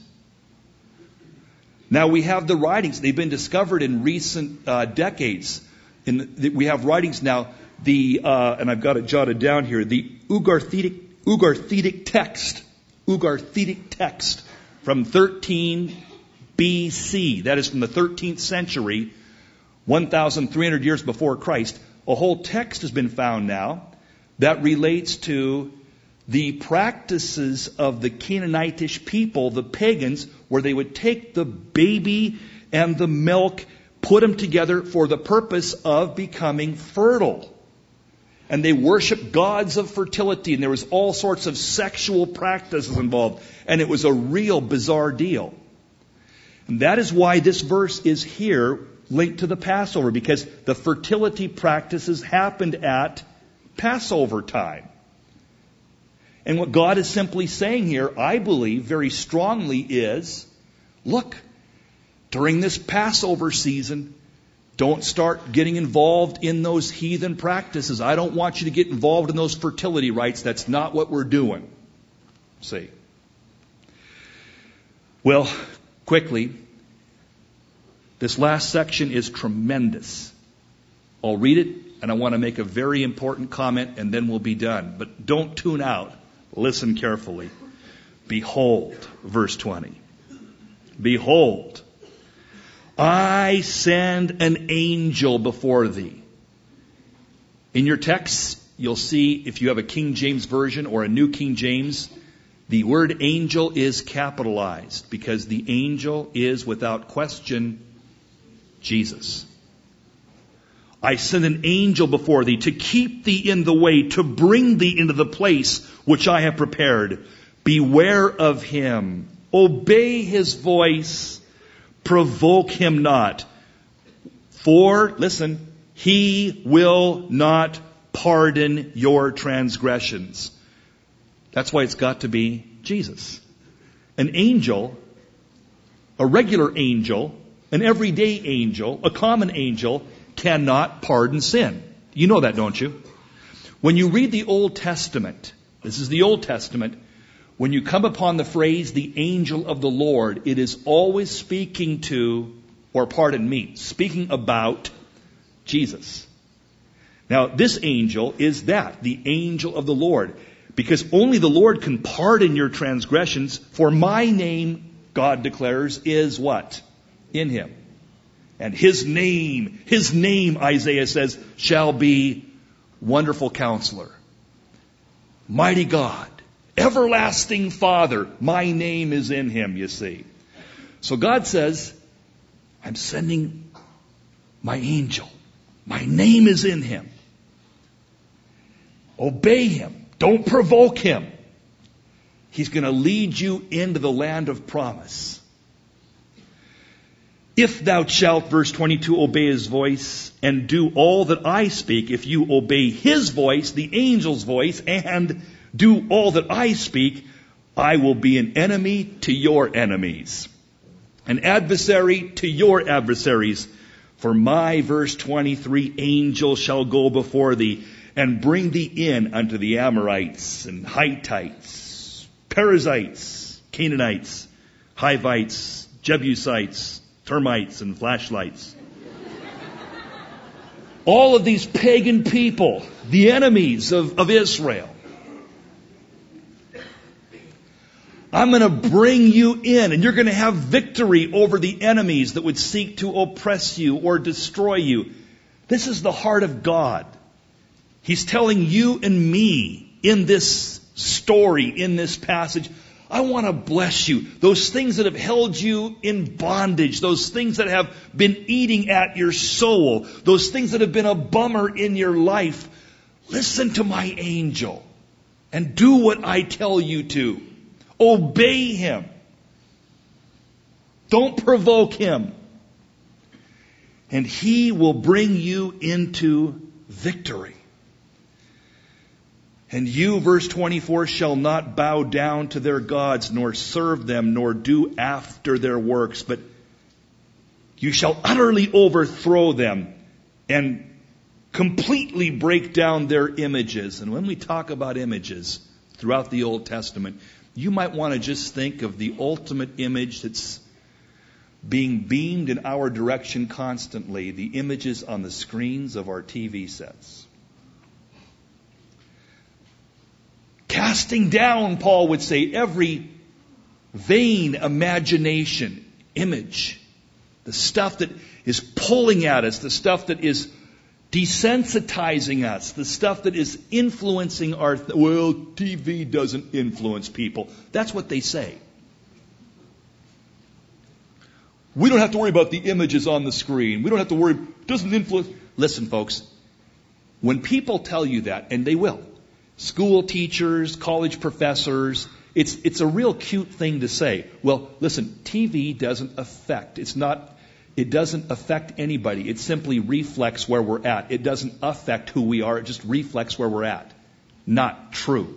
Now we have the writings. They've been discovered in recent decades. We have writings now. And I've got it jotted down here. The Ugarthetic text from 13 BC. That is from the 13th century, 1,300 years before Christ. A whole text has been found now that relates to the practices of the Canaanitish people, the pagans, where they would take the baby and the milk, put them together for the purpose of becoming fertile. and they worshiped gods of fertility, and there was all sorts of sexual practices involved, and it was a real bizarre deal. And that is why this verse is here linked to the Passover, because the fertility practices happened at Passover time. And what God is simply saying here, I believe very strongly, is, look, during this Passover season, don't start getting involved in those heathen practices. I don't want you to get involved in those fertility rites. That's not what we're doing. See? Well, quickly, this last section is tremendous. I'll read it, and I want to make a very important comment, and then we'll be done. But don't tune out. Listen carefully. Behold, verse 20. Behold, I send an angel before thee. In your text, you'll see, if you have a King James Version or a New King James, the word angel is capitalized because the angel is, without question, Jesus. I send an angel before thee to keep thee in the way, to bring thee into the place which I have prepared. Beware of him. Obey his voice. Provoke him not. For, listen, he will not pardon your transgressions. That's why it's got to be Jesus. An angel, a regular angel, an everyday angel, a common angel, cannot pardon sin. You know that, don't you? When you read the Old Testament, this is the Old Testament, when you come upon the phrase, the angel of the Lord, it is always speaking to, or pardon me, speaking about Jesus. Now, this angel is that, the angel of the Lord, because only the Lord can pardon your transgressions, for my name, God declares, is what? In him. And his name, Isaiah says, shall be Wonderful Counselor, Mighty God, Everlasting Father. My name is in him, you see. So God says, I'm sending my angel. My name is in him. Obey him. Don't provoke him. He's going to lead you into the land of promise. If thou shalt, verse 22, obey his voice and do all that I speak, if you obey his voice, the angel's voice, and do all that I speak, I will be an enemy to your enemies, an adversary to your adversaries. For my, verse 23, angel shall go before thee and bring thee in unto the Amorites and Hittites, Perizzites, Canaanites, Hivites, Jebusites, termites and flashlights. All of these pagan people, the enemies of Israel. I'm going to bring you in, and you're going to have victory over the enemies that would seek to oppress you or destroy you. This is the heart of God. He's telling you and me in this story, in this passage, I want to bless you. Those things that have held you in bondage, those things that have been eating at your soul, those things that have been a bummer in your life, listen to my angel and do what I tell you to. Obey him. Don't provoke him. And he will bring you into victory. And you, verse 24, shall not bow down to their gods, nor serve them, nor do after their works, but you shall utterly overthrow them and completely break down their images. And when we talk about images throughout the Old Testament, you might want to just think of the ultimate image that's being beamed in our direction constantly, the images on the screens of our TV sets. Casting down, Paul would say, every vain imagination, image, the stuff that is pulling at us, the stuff that is desensitizing us, the stuff that is influencing our... Well, TV doesn't influence people. That's what they say. We don't have to worry about the images on the screen. We don't have to worry. It doesn't influence... Listen, folks. When people tell you that, and they will, school teachers, college professors, it's a real cute thing to say. Well, listen, TV doesn't affect. It doesn't affect anybody. It simply reflects where we're at. It doesn't affect who we are. It just reflects where we're at. Not true.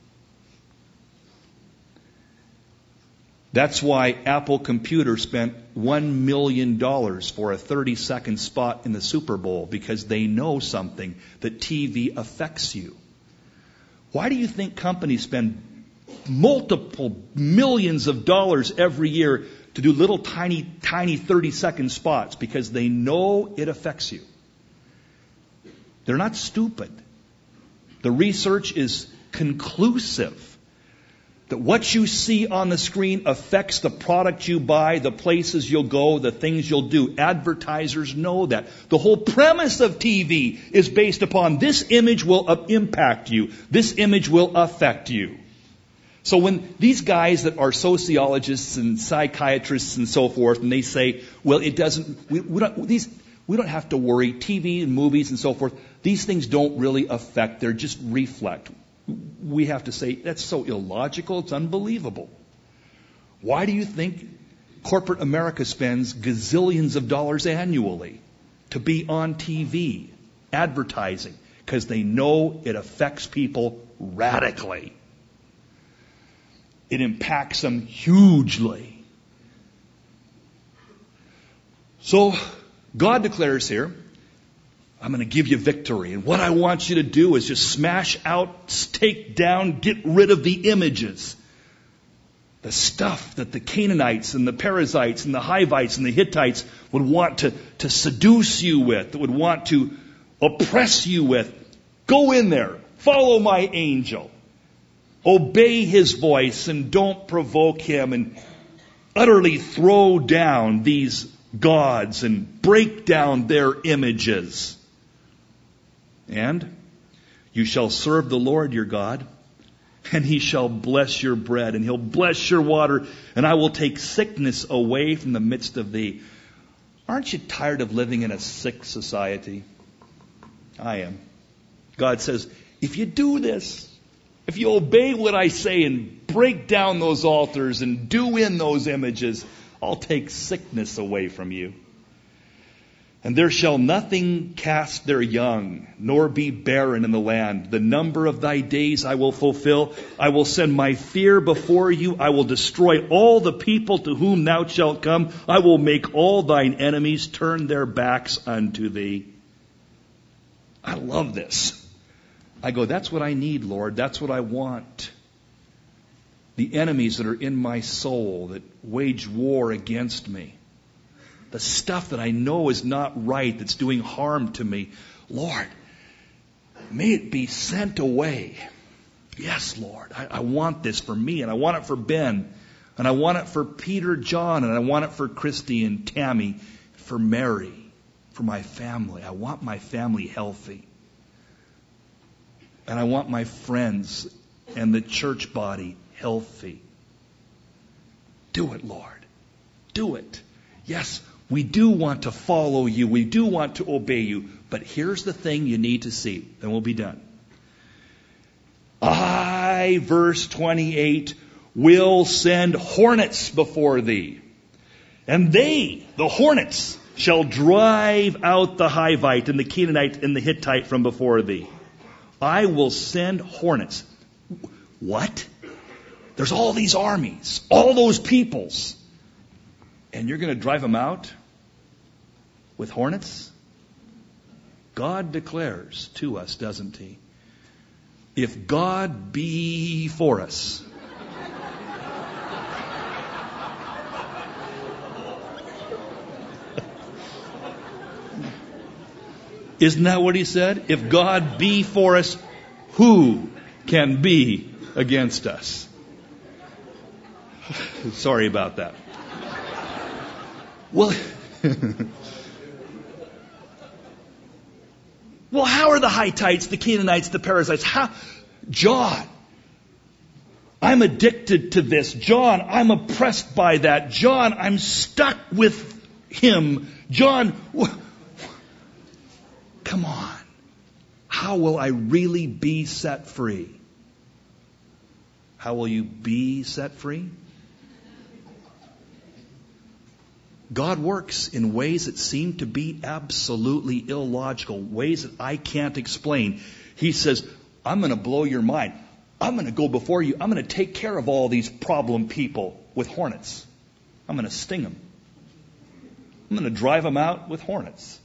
That's why Apple Computer spent $1 million for a 30-second spot in the Super Bowl, because they know something, that TV affects you. Why do you think companies spend multiple millions of dollars every year to do little tiny 30-second spots? Because they know it affects you. They're not stupid. The research is conclusive that what you see on the screen affects the product you buy, the places you'll go, the things you'll do. Advertisers know that. The whole premise of TV is based upon this image will impact you. This image will affect you. So when these guys that are sociologists and psychiatrists and so forth, and they say, well, it doesn't, we don't have to worry, TV and movies and so forth, these things don't really affect, they're just reflect. We have to say, that's so illogical, it's unbelievable. Why do you think corporate America spends gazillions of dollars annually to be on TV, advertising? Because they know it affects people radically. It impacts them hugely. So God declares here, I'm going to give you victory. And what I want you to do is just smash out, take down, get rid of the images. The stuff that the Canaanites and the Perizzites and the Hivites and the Hittites would want to seduce you with, that would want to oppress you with. Go in there. Follow my angel. Obey his voice and don't provoke him, and utterly throw down these gods and break down their images. And you shall serve the Lord your God, and he shall bless your bread, and he'll bless your water, and I will take sickness away from the midst of thee. Aren't you tired of living in a sick society? I am. God says, if you do this, if you obey what I say and break down those altars and do in those images, I'll take sickness away from you. And there shall nothing cast their young, nor be barren in the land. The number of thy days I will fulfill. I will send my fear before you. I will destroy all the people to whom thou shalt come. I will make all thine enemies turn their backs unto thee. I love this. I go, that's what I need, Lord. That's what I want. The enemies that are in my soul that wage war against me. The stuff that I know is not right, that's doing harm to me. Lord, may it be sent away. Yes, Lord, I want this for me, and I want it for Ben, and I want it for Peter, John, and I want it for Christy and Tammy, for Mary, for my family. I want my family healthy. And I want my friends and the church body healthy. Do it, Lord. Do it. Yes, we do want to follow you. We do want to obey you. But here's the thing you need to see. Then we'll be done. I, verse 28, will send hornets before thee. And they, the hornets, shall drive out the Hivite and the Canaanite and the Hittite from before thee. I will send hornets. What? There's all these armies, all those peoples. And you're going to drive them out with hornets? God declares to us, doesn't he? If God be for us, isn't that what he said? If God be for us, who can be against us? Sorry about that. Well, how are the Hittites, the Canaanites, the Perizzites? John, I'm addicted to this. John, I'm oppressed by that. John, I'm stuck with him. John, come on. how will I really be set free? How will you be set free? God works in ways that seem to be absolutely illogical, ways that I can't explain. He says, I'm going to blow your mind. I'm going to go before you. I'm going to take care of all these problem people with hornets. I'm going to sting them. I'm going to drive them out with hornets.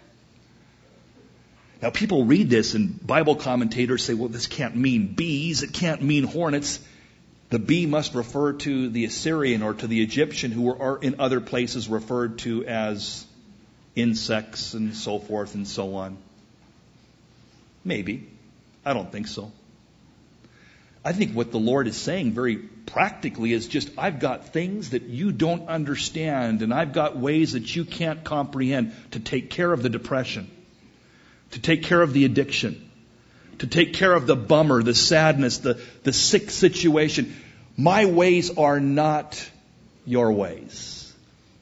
Now, people read this and Bible commentators say, well, this can't mean bees. It can't mean hornets. The bee must refer to the Assyrian or to the Egyptian, who are in other places referred to as insects and so forth and so on. Maybe. I don't think so. I think what the Lord is saying very practically is just, I've got things that you don't understand, and I've got ways that you can't comprehend to take care of the depression, to take care of the addiction, to take care of the bummer, the sadness, the sick situation. My ways are not your ways.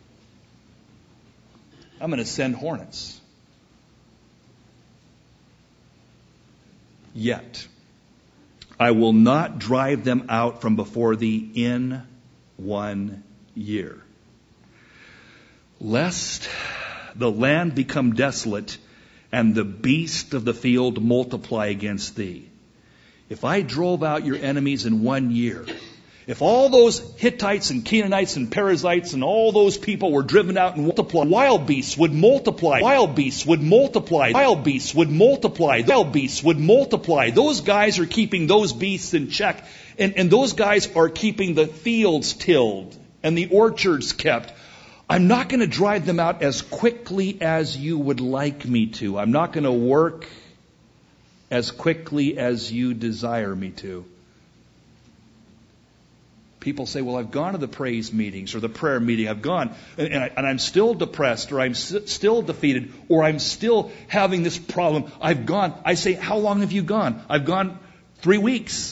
I'm going to send hornets. Yet, I will not drive them out from before thee in 1 year, lest the land become desolate and the beast of the field multiply against thee. If I drove out your enemies in 1 year, if all those Hittites and Canaanites and Perizzites and all those people were driven out and multiplied, wild beasts would multiply. Wild beasts would multiply. Wild beasts would multiply. Wild beasts would multiply. Those guys are keeping those beasts in check. And those guys are keeping the fields tilled and the orchards kept. I'm not going to drive them out as quickly as you would like me to. I'm not going to work as quickly as you desire me to. People say, well, I've gone to the praise meetings or the prayer meeting. I've gone and I'm still depressed, or I'm still defeated, or I'm still having this problem. I've gone. I say, how long have you gone? I've gone 3 weeks.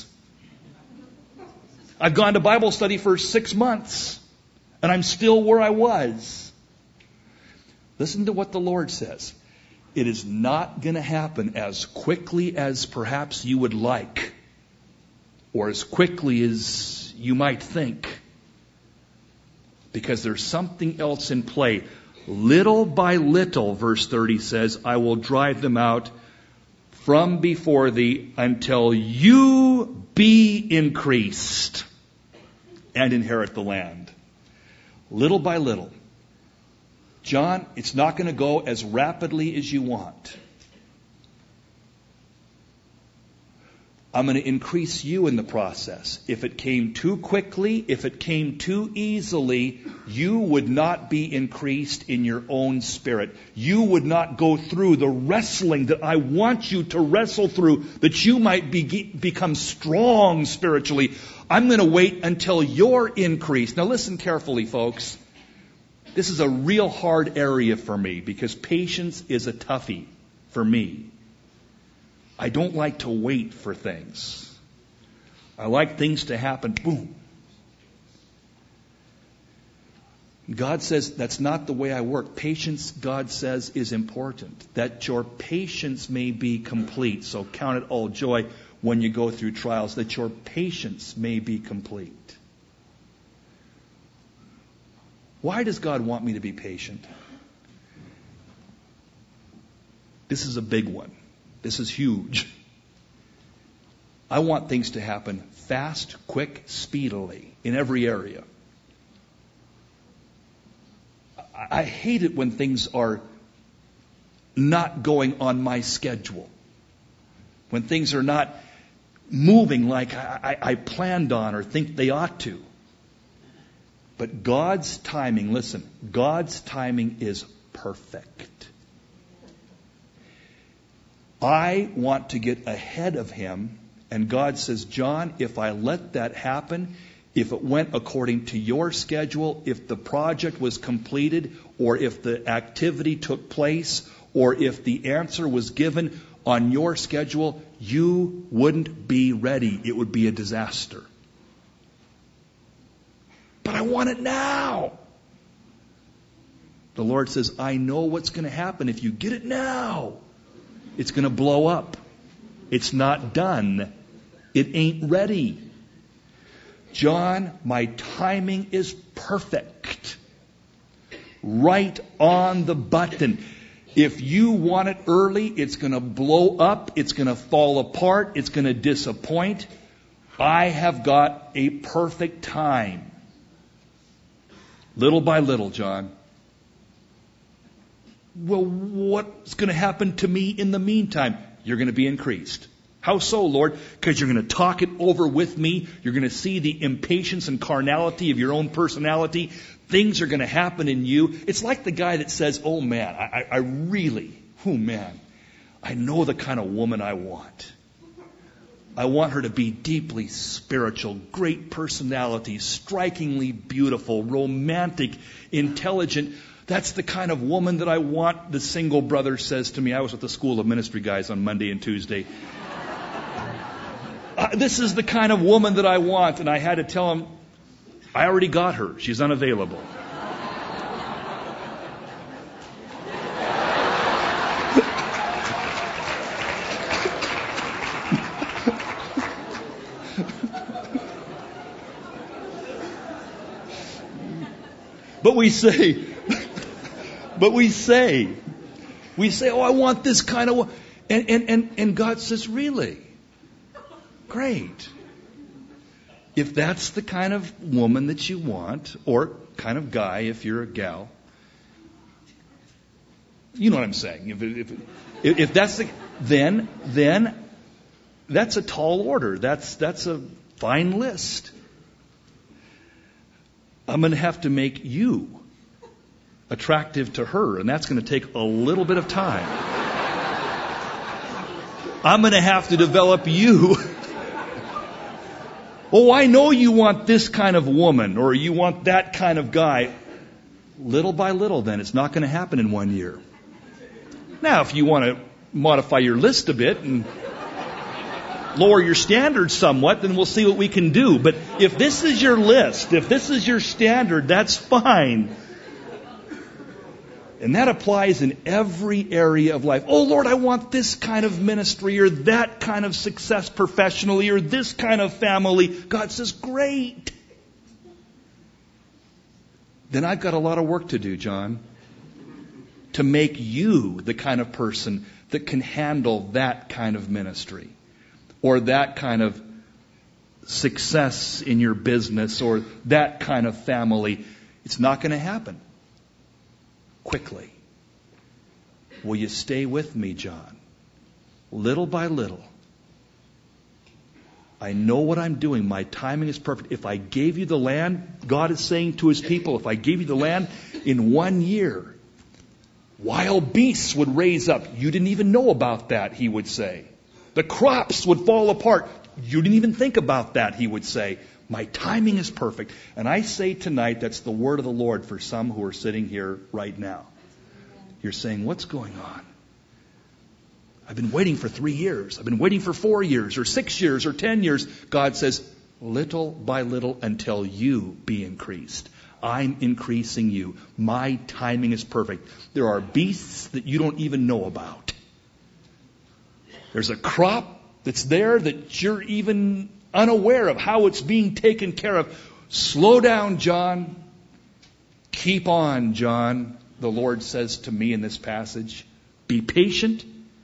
I've gone to Bible study for 6 months, and I'm still where I was. Listen to what the Lord says. It is not going to happen as quickly as perhaps you would like, or as quickly as you might think, because there's something else in play. Little by little, verse 30 says, I will drive them out from before thee until you be increased and inherit the land. Little by little. John, it's not going to go as rapidly as you want. I'm going to increase you in the process. If it came too quickly, if it came too easily, you would not be increased in your own spirit. You would not go through the wrestling that I want you to wrestle through, that you might become strong spiritually. I'm going to wait until you're increased. Now listen carefully, folks. This is a real hard area for me, because patience is a toughie for me. I don't like to wait for things. I like things to happen, boom. God says that's not the way I work. Patience, God says, is important. That your patience may be complete. So count it all joy when you go through trials, that your patience may be complete. Why does God want me to be patient? This is a big one. This is huge. I want things to happen fast, quick, speedily in every area. I hate it when things are not going on my schedule. When things are not moving like I planned on or think they ought to. But God's timing, listen, God's timing is perfect. I want to get ahead of Him, and God says, John, if I let that happen, if it went according to your schedule, if the project was completed, or if the activity took place, or if the answer was given on your schedule, you wouldn't be ready. It would be a disaster. But I want it now. The Lord says, I know what's going to happen if you get it now. It's going to blow up. It's not done. It ain't ready. John, my timing is perfect. Right on the button. If you want it early, it's going to blow up. It's going to fall apart. It's going to disappoint. I have got a perfect time. Little by little, John. Well, what's going to happen to me in the meantime? You're going to be increased. How so, Lord? Because you're going to talk it over with me. You're going to see the impatience and carnality of your own personality. Things are going to happen in you. It's like the guy that says, oh man, I know the kind of woman I want. I want her to be deeply spiritual, great personality, strikingly beautiful, romantic, intelligent. That's the kind of woman that I want, the single brother says to me. I was at the School of Ministry guys on Monday and Tuesday. This is the kind of woman that I want. And I had to tell him, I already got her. She's unavailable. But we say, oh, I want this kind of, and God says, really? Great. If that's the kind of woman that you want, or kind of guy if you're a gal, you know what I'm saying. If that's then that's a tall order. That's a fine list. I'm going to have to make you attractive to her, and that's going to take a little bit of time. I'm going to have to develop you. Oh, I know you want this kind of woman, or you want that kind of guy. Little by little, then. It's not going to happen in 1 year. Now, if you want to modify your list a bit and lower your standards somewhat, then we'll see what we can do. But if this is your list, if this is your standard, that's fine. And that applies in every area of life. Oh, Lord, I want this kind of ministry or that kind of success professionally or this kind of family. God says, great. Then I've got a lot of work to do, John, to make you the kind of person that can handle that kind of ministry or that kind of success in your business or that kind of family. It's not going to happen quickly. Will you stay with me, John? Little by little. I know what I'm doing. My timing is perfect. If I gave you the land, God is saying to His people, if I gave you the land in 1 year, wild beasts would raise up. You didn't even know about that, He would say. The crops would fall apart. You didn't even think about that, He would say. My timing is perfect. And I say tonight, that's the word of the Lord for some who are sitting here right now. You're saying, what's going on? I've been waiting for 3 years. I've been waiting for 4 years or 6 years or 10 years. God says, little by little until you be increased. I'm increasing you. My timing is perfect. There are beasts that you don't even know about. There's a crop that's there that you're even unaware of how it's being taken care of. Slow down, John. Keep on, John, the Lord says to me in this passage. Be patient.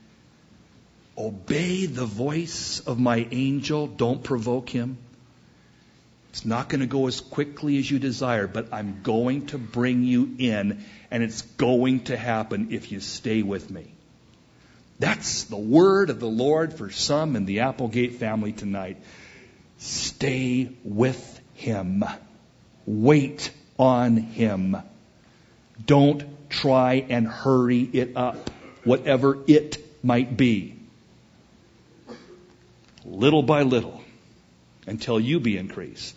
Obey the voice of my angel. Don't provoke him. It's not going to go as quickly as you desire, but I'm going to bring you in, and it's going to happen if you stay with me. That's the word of the Lord for some in the Applegate family tonight. Stay with Him. Wait on Him. Don't try and hurry it up, whatever it might be. Little by little, until you be increased.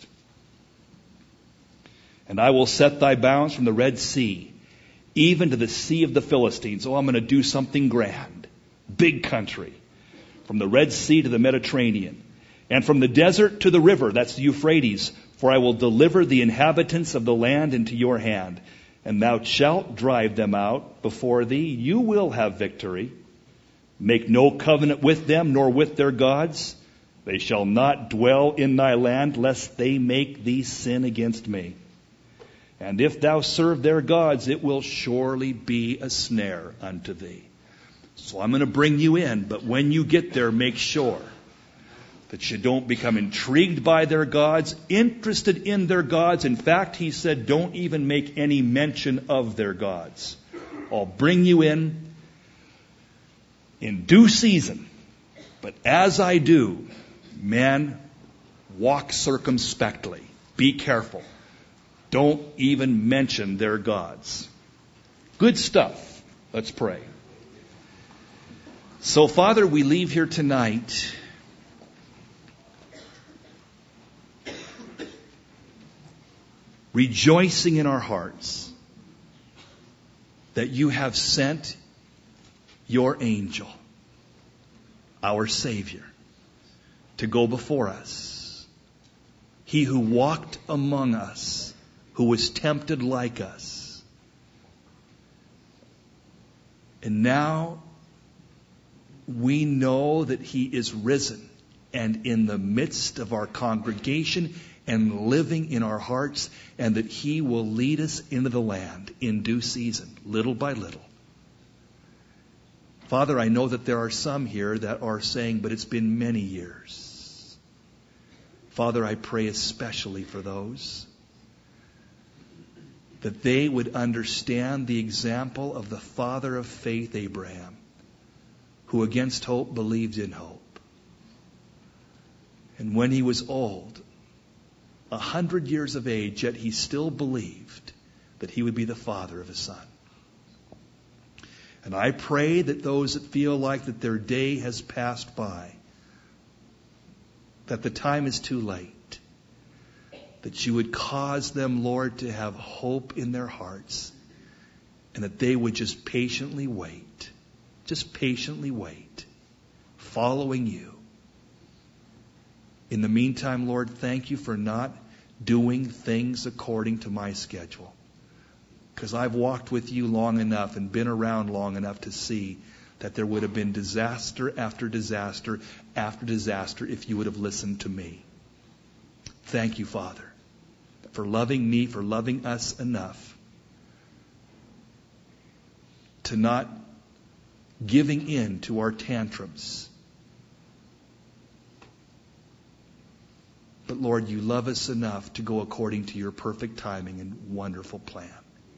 And I will set thy bounds from the Red Sea, even to the sea of the Philistines. Oh, I'm going to do something grand. Big country. From the Red Sea to the Mediterranean. And from the desert to the river, that's the Euphrates. For I will deliver the inhabitants of the land into your hand. And thou shalt drive them out before thee. You will have victory. Make no covenant with them, nor with their gods. They shall not dwell in thy land, lest they make thee sin against me. And if thou serve their gods, it will surely be a snare unto thee. So I'm going to bring you in, but when you get there, make sure that you don't become intrigued by their gods, interested in their gods. In fact, he said, don't even make any mention of their gods. I'll bring you in due season. But as I do, man, walk circumspectly. Be careful. Don't even mention their gods. Good stuff. Let's pray. So, Father, we leave here tonight rejoicing in our hearts that you have sent your angel, our Savior, to go before us. He who walked among us, who was tempted like us. And now we know that he is risen and in the midst of our congregation and living in our hearts, and that he will lead us into the land in due season, little by little. Father, I know that there are some here that are saying, but it's been many years. Father, I pray especially for those, that they would understand the example of the father of faith, Abraham, who against hope believed in hope. And when he was old, 100 years of age, yet he still believed that he would be the father of his son. And I pray that those that feel like that their day has passed by, that the time is too late, that you would cause them, Lord, to have hope in their hearts, and that they would just patiently wait, following you. In the meantime, Lord, thank you for not doing things according to my schedule. Because I've walked with you long enough and been around long enough to see that there would have been disaster after disaster after disaster if you would have listened to me. Thank you, Father, for loving me, for loving us enough to not giving in to our tantrums. But Lord, you love us enough to go according to your perfect timing and wonderful plan.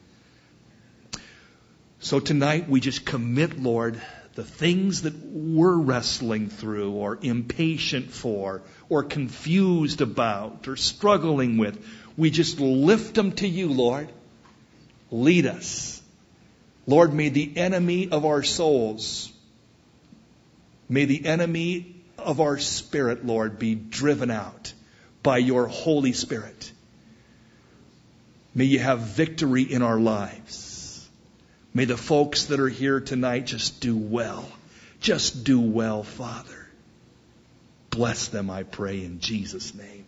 So tonight we just commit, Lord, the things that we're wrestling through or impatient for or confused about or struggling with. We just lift them to you, Lord. Lead us. Lord, may the enemy of our souls, may the enemy of our spirit, Lord, be driven out by your Holy Spirit. May you have victory in our lives. May the folks that are here tonight just do well. Just do well, Father. Bless them, I pray, in Jesus' name.